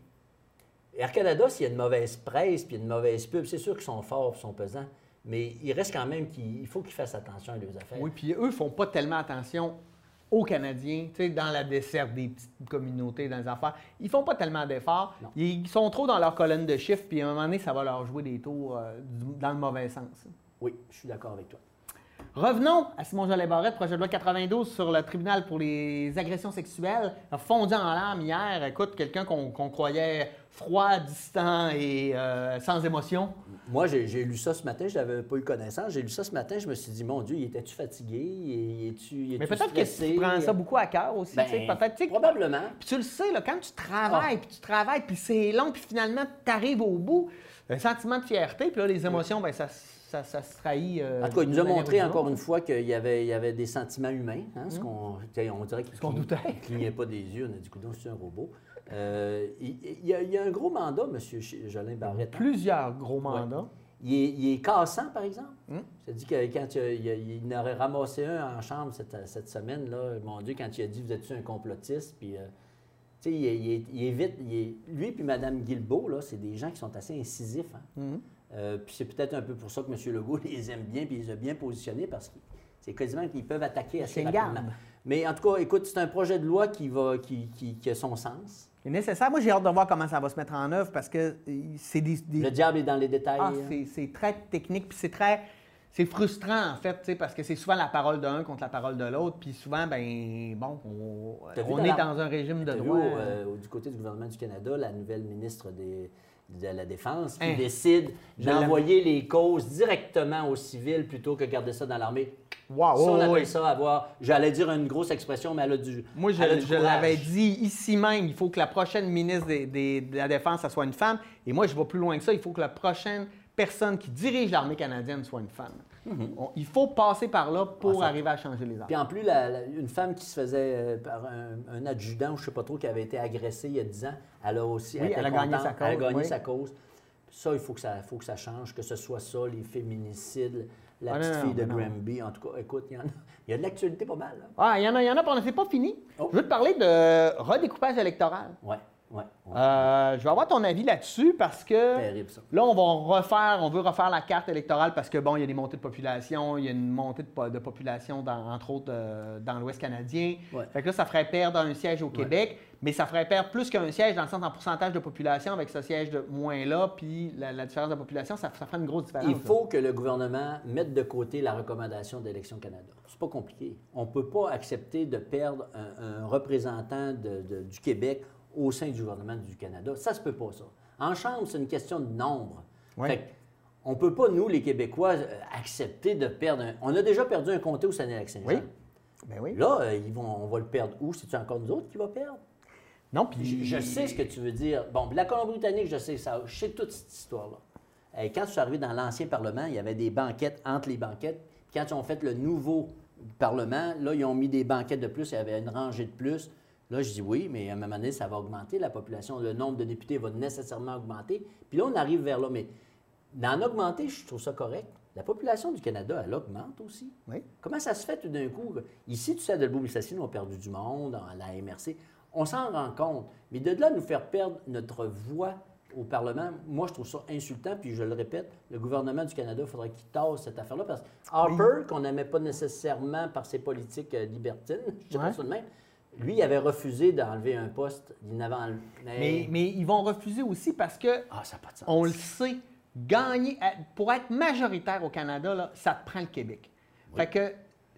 Speaker 2: Air Canada, s'il y a une mauvaise presse puis une mauvaise pub, c'est sûr qu'ils sont forts et sont pesants, mais il reste quand même qu'il il faut qu'ils fassent attention à leurs affaires.
Speaker 1: Oui, puis eux, ils font pas tellement attention aux Canadiens, tu sais, dans la desserte des petites communautés, dans les affaires. Ils font pas tellement d'efforts.
Speaker 2: Non.
Speaker 1: Ils sont trop dans leur colonne de chiffres, puis à un moment donné, ça va leur jouer des tours euh, du- dans le mauvais sens.
Speaker 2: Oui, je suis d'accord avec toi.
Speaker 1: Revenons à Simon Jolin Barrette, projet de loi quatre-vingt-douze sur le tribunal pour les agressions sexuelles. A fondu en larmes hier. Écoute, quelqu'un qu'on qu'on croyait froid, distant et euh, sans émotion.
Speaker 2: Moi, j'ai j'ai lu ça ce matin, je n'avais pas eu connaissance. J'ai lu ça ce matin, je me suis dit, mon Dieu, il était-tu fatigué? Il est-tu il
Speaker 1: Mais
Speaker 2: est-tu
Speaker 1: peut-être que
Speaker 2: stressé?
Speaker 1: tu prends ça beaucoup à cœur aussi.
Speaker 2: Ben,
Speaker 1: tu sais, peut-être, tu sais,
Speaker 2: probablement.
Speaker 1: Puis tu le sais, là, quand tu travailles, puis tu travailles, puis c'est long, puis finalement, tu arrives au bout, un sentiment de fierté, puis là, les émotions, ben ça, ça, ça se trahit. euh,
Speaker 2: En tout cas, il nous a
Speaker 1: d'une manière
Speaker 2: montré
Speaker 1: ou d'une
Speaker 2: encore
Speaker 1: autre.
Speaker 2: une fois qu'il y avait, il y avait des sentiments humains. Hein, ce qu'on, tu sais, on dirait qu'il
Speaker 1: Ce qu'on
Speaker 2: clign-
Speaker 1: doutait.
Speaker 2: il clignait pas des yeux. On a dit, coudonc, c'est un robot. Euh, il, il y a, il y a un gros mandat, M. Jolin Barrette. hein.
Speaker 1: Plusieurs gros mandats.
Speaker 2: Il est, il est cassant, par exemple.
Speaker 1: Hum.
Speaker 2: Je te dis que quand il, a- il, a- il en aurait ramassé un en chambre cette, cette semaine, là, mon Dieu, quand il a dit, vous êtes-tu un complotiste? Puis, euh, tu sais, il, est- il est- il est vite. il est- lui puis Mme Guilbeault, là, c'est des gens qui sont assez incisifs. Hein.
Speaker 1: Mhm.
Speaker 2: Euh, puis c'est peut-être un peu pour ça que M. Legault les aime bien puis il les a bien positionnés parce que c'est quasiment qu'ils peuvent attaquer assez
Speaker 1: C'est une
Speaker 2: rapidement.
Speaker 1: garde.
Speaker 2: Mais en tout cas, écoute, c'est un projet de loi qui, va, qui, qui- qui a son sens.
Speaker 1: C'est nécessaire. Moi, j'ai hâte de voir comment ça va se mettre en œuvre parce que euh, c'est des. des-
Speaker 2: Le diable est dans les détails.
Speaker 1: Ah,
Speaker 2: hein.
Speaker 1: c'est- c'est très technique, puis c'est très. C'est frustrant, en fait, tu sais, parce que c'est souvent la parole d'un contre la parole de l'autre, puis souvent, ben bon, on,
Speaker 2: T'as vu
Speaker 1: on
Speaker 2: dans
Speaker 1: est
Speaker 2: la-
Speaker 1: dans un régime de
Speaker 2: T'as vu
Speaker 1: droit.
Speaker 2: au, euh, au- du côté du gouvernement du Canada, la nouvelle ministre des- de la Défense qui
Speaker 1: Hein.
Speaker 2: décide
Speaker 1: Je l'aime.
Speaker 2: d'envoyer les causes directement aux civils plutôt que garder ça dans l'armée.
Speaker 1: Wow,
Speaker 2: Ça, on
Speaker 1: oh,
Speaker 2: appelle
Speaker 1: oui.
Speaker 2: ça avoir, j'allais dire une grosse expression, mais elle a du
Speaker 1: Moi, je,
Speaker 2: elle a du
Speaker 1: je
Speaker 2: courage.
Speaker 1: l'avais dit ici même, il faut que la prochaine ministre des- des- de la Défense, ça soit une femme. Et moi, je vais plus loin que ça. Il faut que la prochaine personne qui dirige l'armée canadienne soit une femme. On- il faut passer par là pour
Speaker 2: Ah, ça-
Speaker 1: arriver à changer les armes.
Speaker 2: Puis en plus, la- la- une femme qui se faisait euh, par un, un adjudant, ou je ne sais pas trop, qui avait été agressée il y a dix ans, elle a aussi
Speaker 1: Oui,
Speaker 2: été
Speaker 1: elle a gagné
Speaker 2: contente,
Speaker 1: sa cause,
Speaker 2: Elle a gagné
Speaker 1: oui.
Speaker 2: sa cause. Ça, il faut que ça, faut que ça change, que ce soit ça, les féminicides, la
Speaker 1: Ah,
Speaker 2: petite
Speaker 1: non,
Speaker 2: fille
Speaker 1: non,
Speaker 2: de
Speaker 1: mais non.
Speaker 2: Granby. En tout cas, écoute, il y, en a, il y a de l'actualité pas mal. Là.
Speaker 1: Ah, il y en a, il y en a, puis on c'est pas fini.
Speaker 2: Oh.
Speaker 1: Je veux te parler de redécoupage électoral.
Speaker 2: Ouais, ouais. ouais.
Speaker 1: Euh, je vais avoir ton avis là-dessus parce que
Speaker 2: Terrible, ça.
Speaker 1: là, on va refaire, on veut refaire la carte électorale parce que, bon, il y a des montées de population, il y a une montée de, po- de population, dans- entre autres, euh, dans l'Ouest canadien.
Speaker 2: Ouais.
Speaker 1: Fait que là, ça ferait perdre un siège au Québec, mais ça ferait perdre plus qu'un siège dans le sens en pourcentage de population avec ce siège de moins-là, puis la, la différence de population, ça, ça ferait une grosse différence.
Speaker 2: Il
Speaker 1: là.
Speaker 2: faut que le gouvernement mette de côté la recommandation d'Élections Canada. C'est pas compliqué. On ne peut pas accepter de perdre un, un représentant de- de- du Québec au sein du gouvernement du Canada. Ça se peut pas, ça. En Chambre, c'est une question de nombre.
Speaker 1: Ouais.
Speaker 2: Fait que on ne peut pas, nous, les Québécois, euh, accepter de perdre un... On a déjà perdu un comté au Saguenay-Lac-Saint-Jean.
Speaker 1: Oui. Ben oui.
Speaker 2: Là, euh, ils vont, on va le perdre où? C'est-tu encore nous autres qui va perdre?
Speaker 1: Non, puis
Speaker 2: Je, je sais ce que tu veux dire. Bon, la Colombie-Britannique, je sais ça. Je sais toute cette histoire-là. Et quand je suis arrivé dans l'ancien Parlement, il y avait des banquettes entre les banquettes. Puis quand ils ont fait le nouveau Parlement, là, ils ont mis des banquettes de plus. Il y avait une rangée de plus. Là, je dis oui, mais à un moment donné, ça va augmenter. La population, le nombre de députés va nécessairement augmenter. Puis là, on arrive vers là. Mais d'en augmenter, je trouve ça correct. La population du Canada, elle augmente aussi.
Speaker 1: Oui.
Speaker 2: Comment ça se fait tout d'un coup? Ici, tu sais, à Delbourg-Sassine, on a perdu du monde, à la M R C. On s'en rend compte. Mais de là, nous faire perdre notre voix au Parlement, moi, je trouve ça insultant. Puis je le répète, le gouvernement du Canada, il faudrait qu'il tasse cette affaire-là. Parce que Harper, qu'on n'aimait pas nécessairement par ses politiques euh, libertines, je sais
Speaker 1: Ouais.
Speaker 2: pas ça de même, lui, il avait refusé d'enlever un poste. Il n'avait enlevé.
Speaker 1: Mais, mais ils vont refuser aussi parce que,
Speaker 2: Ah, ça n'a pas de sens.
Speaker 1: on le sait, gagner, à- pour être majoritaire au Canada, là, ça te prend le Québec. Fait que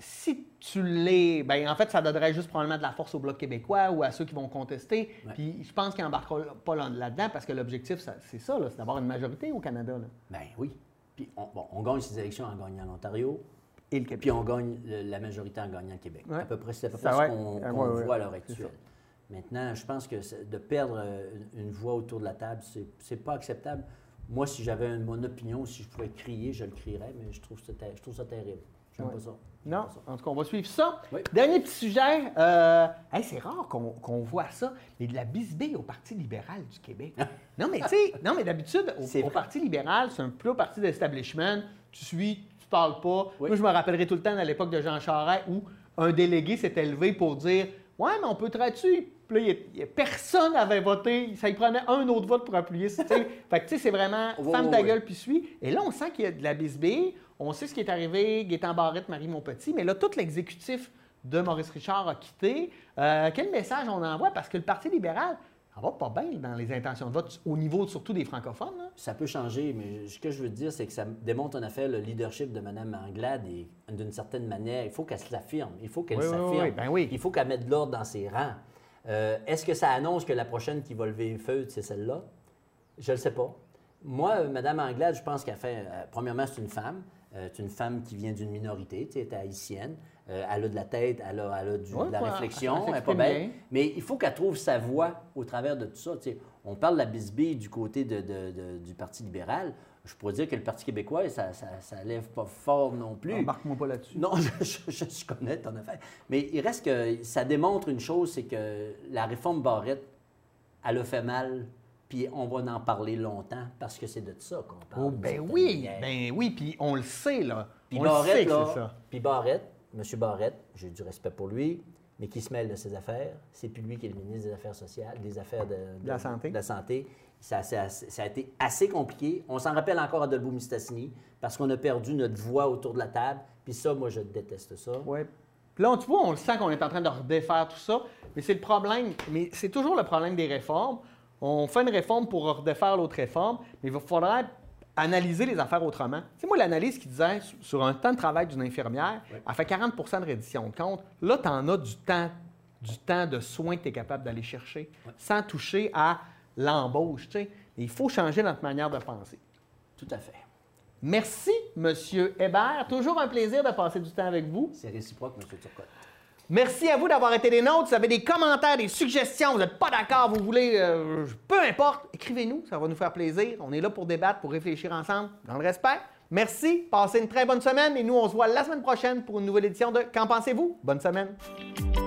Speaker 1: si tu l'es, ben en fait, ça donnerait juste probablement de la force au Bloc québécois ou à ceux qui vont contester.
Speaker 2: Ouais.
Speaker 1: Puis je pense qu'ils n'embarqueront pas là- là-dedans parce que l'objectif, ça- c'est ça, là, c'est d'avoir une majorité au Canada. Là.
Speaker 2: Ben oui. Puis on, bon, on gagne ces élections en gagnant l'Ontario.
Speaker 1: Et le Québec.
Speaker 2: Puis on gagne le- la majorité en gagnant le Québec.
Speaker 1: Ouais.
Speaker 2: À peu près, c'est à peu
Speaker 1: Ça,
Speaker 2: près
Speaker 1: ouais.
Speaker 2: ce qu'on
Speaker 1: Ah,
Speaker 2: qu'on
Speaker 1: ouais, ouais.
Speaker 2: voit à l'heure
Speaker 1: C'est
Speaker 2: actuelle. Maintenant, je pense que c'est- de perdre euh, une voix autour de la table, c'est c'est pas acceptable. Moi, si j'avais une- mon opinion, si je pouvais crier, je le crierais, mais je trouve ça, ter- je trouve ça terrible. J'aime
Speaker 1: Ouais.
Speaker 2: pas ça. J'aime
Speaker 1: Non,
Speaker 2: pas ça.
Speaker 1: en tout cas, on va suivre ça.
Speaker 2: Oui.
Speaker 1: Dernier petit sujet. euh, hey, c'est rare qu'on qu'on voit ça, mais de la bisbille au Parti libéral du Québec. non, mais tu sais, non, mais d'habitude,
Speaker 2: C'est
Speaker 1: au, au
Speaker 2: vrai.
Speaker 1: Parti libéral, c'est un peu parti d'establishment. Tu suis, tu parles pas.
Speaker 2: Oui.
Speaker 1: Moi, je me rappellerai tout le temps à l'époque de Jean Charest où un délégué s'était levé pour dire Ouais, mais on peut te là-dessus. Puis là, il y a, personne n'avait voté. Ça y prenait un autre vote pour appuyer. Fait que, tu sais, c'est vraiment
Speaker 2: Oh,
Speaker 1: femme
Speaker 2: oh,
Speaker 1: ta
Speaker 2: ouais.
Speaker 1: gueule puis suis. Et là, on sent qu'il y a de la bisbille. On sait ce qui est arrivé. Gaétan Barrette, Marie Montpetit. Mais là, tout l'exécutif de Maurice Richard a quitté. Euh, quel message on envoie? Parce que le Parti libéral, ça va pas bien dans les intentions de vote, au niveau surtout des francophones. Là.
Speaker 2: Ça peut changer, mais ce que je veux dire, c'est que ça démontre en effet le leadership de Mme Anglade et d'une certaine manière, il faut qu'elle se l'affirme. Il faut qu'elle
Speaker 1: Oui, oui,
Speaker 2: s'affirme.
Speaker 1: oui, ben oui.
Speaker 2: Il faut qu'elle mette de l'ordre dans ses rangs. Euh, Est-ce que ça annonce que la prochaine qui va lever le feu, c'est celle-là? Je ne le sais pas. Moi, Mme Anglade, je pense qu'elle fait... Euh, premièrement, c'est une femme. Euh, c'est une femme qui vient d'une minorité, tu sais, elle est haïtienne. Euh, elle a de la tête, elle a, elle a du,
Speaker 1: Ouais,
Speaker 2: de la
Speaker 1: ouais,
Speaker 2: réflexion,
Speaker 1: elle
Speaker 2: elle n'est pas
Speaker 1: s'exprime
Speaker 2: bête.
Speaker 1: bien.
Speaker 2: Mais il faut qu'elle trouve sa voie au travers de tout ça. Tu sais. On parle de la bisbille du côté de, de- de- du Parti libéral. Je pourrais dire que le Parti québécois, ça ne lève pas fort non plus.
Speaker 1: Embarque-moi pas là-dessus.
Speaker 2: Non, je, je, je, je connais ton affaire. Mais il reste que ça démontre une chose, c'est que la réforme Barrette, elle a fait mal, puis on va en parler longtemps, parce que c'est de ça qu'on parle.
Speaker 1: Oh,
Speaker 2: d'une
Speaker 1: ben
Speaker 2: certaine
Speaker 1: oui,
Speaker 2: manière.
Speaker 1: ben oui, puis on le sait, là.
Speaker 2: Puis
Speaker 1: on le sait
Speaker 2: Barrette,
Speaker 1: que
Speaker 2: là,
Speaker 1: c'est ça.
Speaker 2: puis Barrette, M. Barrette, j'ai du respect pour lui, mais qui se mêle de ses affaires. C'est plus lui qui est le ministre des Affaires sociales, des Affaires de, de-
Speaker 1: De la santé.
Speaker 2: de la santé. Ça, ça- ça a été assez compliqué. On s'en rappelle encore à Dolbeau-Mistassini, parce qu'on a perdu notre voix autour de la table. Puis ça, moi, je déteste ça.
Speaker 1: Ouais. Puis là, on- tu vois, on le sent qu'on est en train de redéfaire tout ça, mais c'est le problème, mais c'est toujours le problème des réformes. On fait une réforme pour redéfaire l'autre réforme, mais il va falloir analyser les affaires autrement. Tu sais, moi, l'analyse qui disait sur- sur un temps de travail d'une infirmière,
Speaker 2: Ouais.
Speaker 1: elle fait quarante pour cent de reddition de compte. Là, tu en as du temps, du temps de soins que tu es capable d'aller chercher,
Speaker 2: Ouais.
Speaker 1: sans toucher à l'embauche. Tu sais. Et il faut changer notre manière de penser.
Speaker 2: Tout à fait.
Speaker 1: Merci, M. Hébert. Toujours un plaisir de passer du temps avec vous.
Speaker 2: C'est réciproque, M. Turcotte.
Speaker 1: Merci à vous d'avoir été des nôtres. Si vous avez des commentaires, des suggestions, vous n'êtes pas d'accord, vous voulez, euh, peu importe, écrivez-nous, ça va nous faire plaisir. On est là pour débattre, pour réfléchir ensemble, dans le respect. Merci, passez une très bonne semaine et nous, on se voit la semaine prochaine pour une nouvelle édition de Qu'en pensez-vous? Bonne semaine.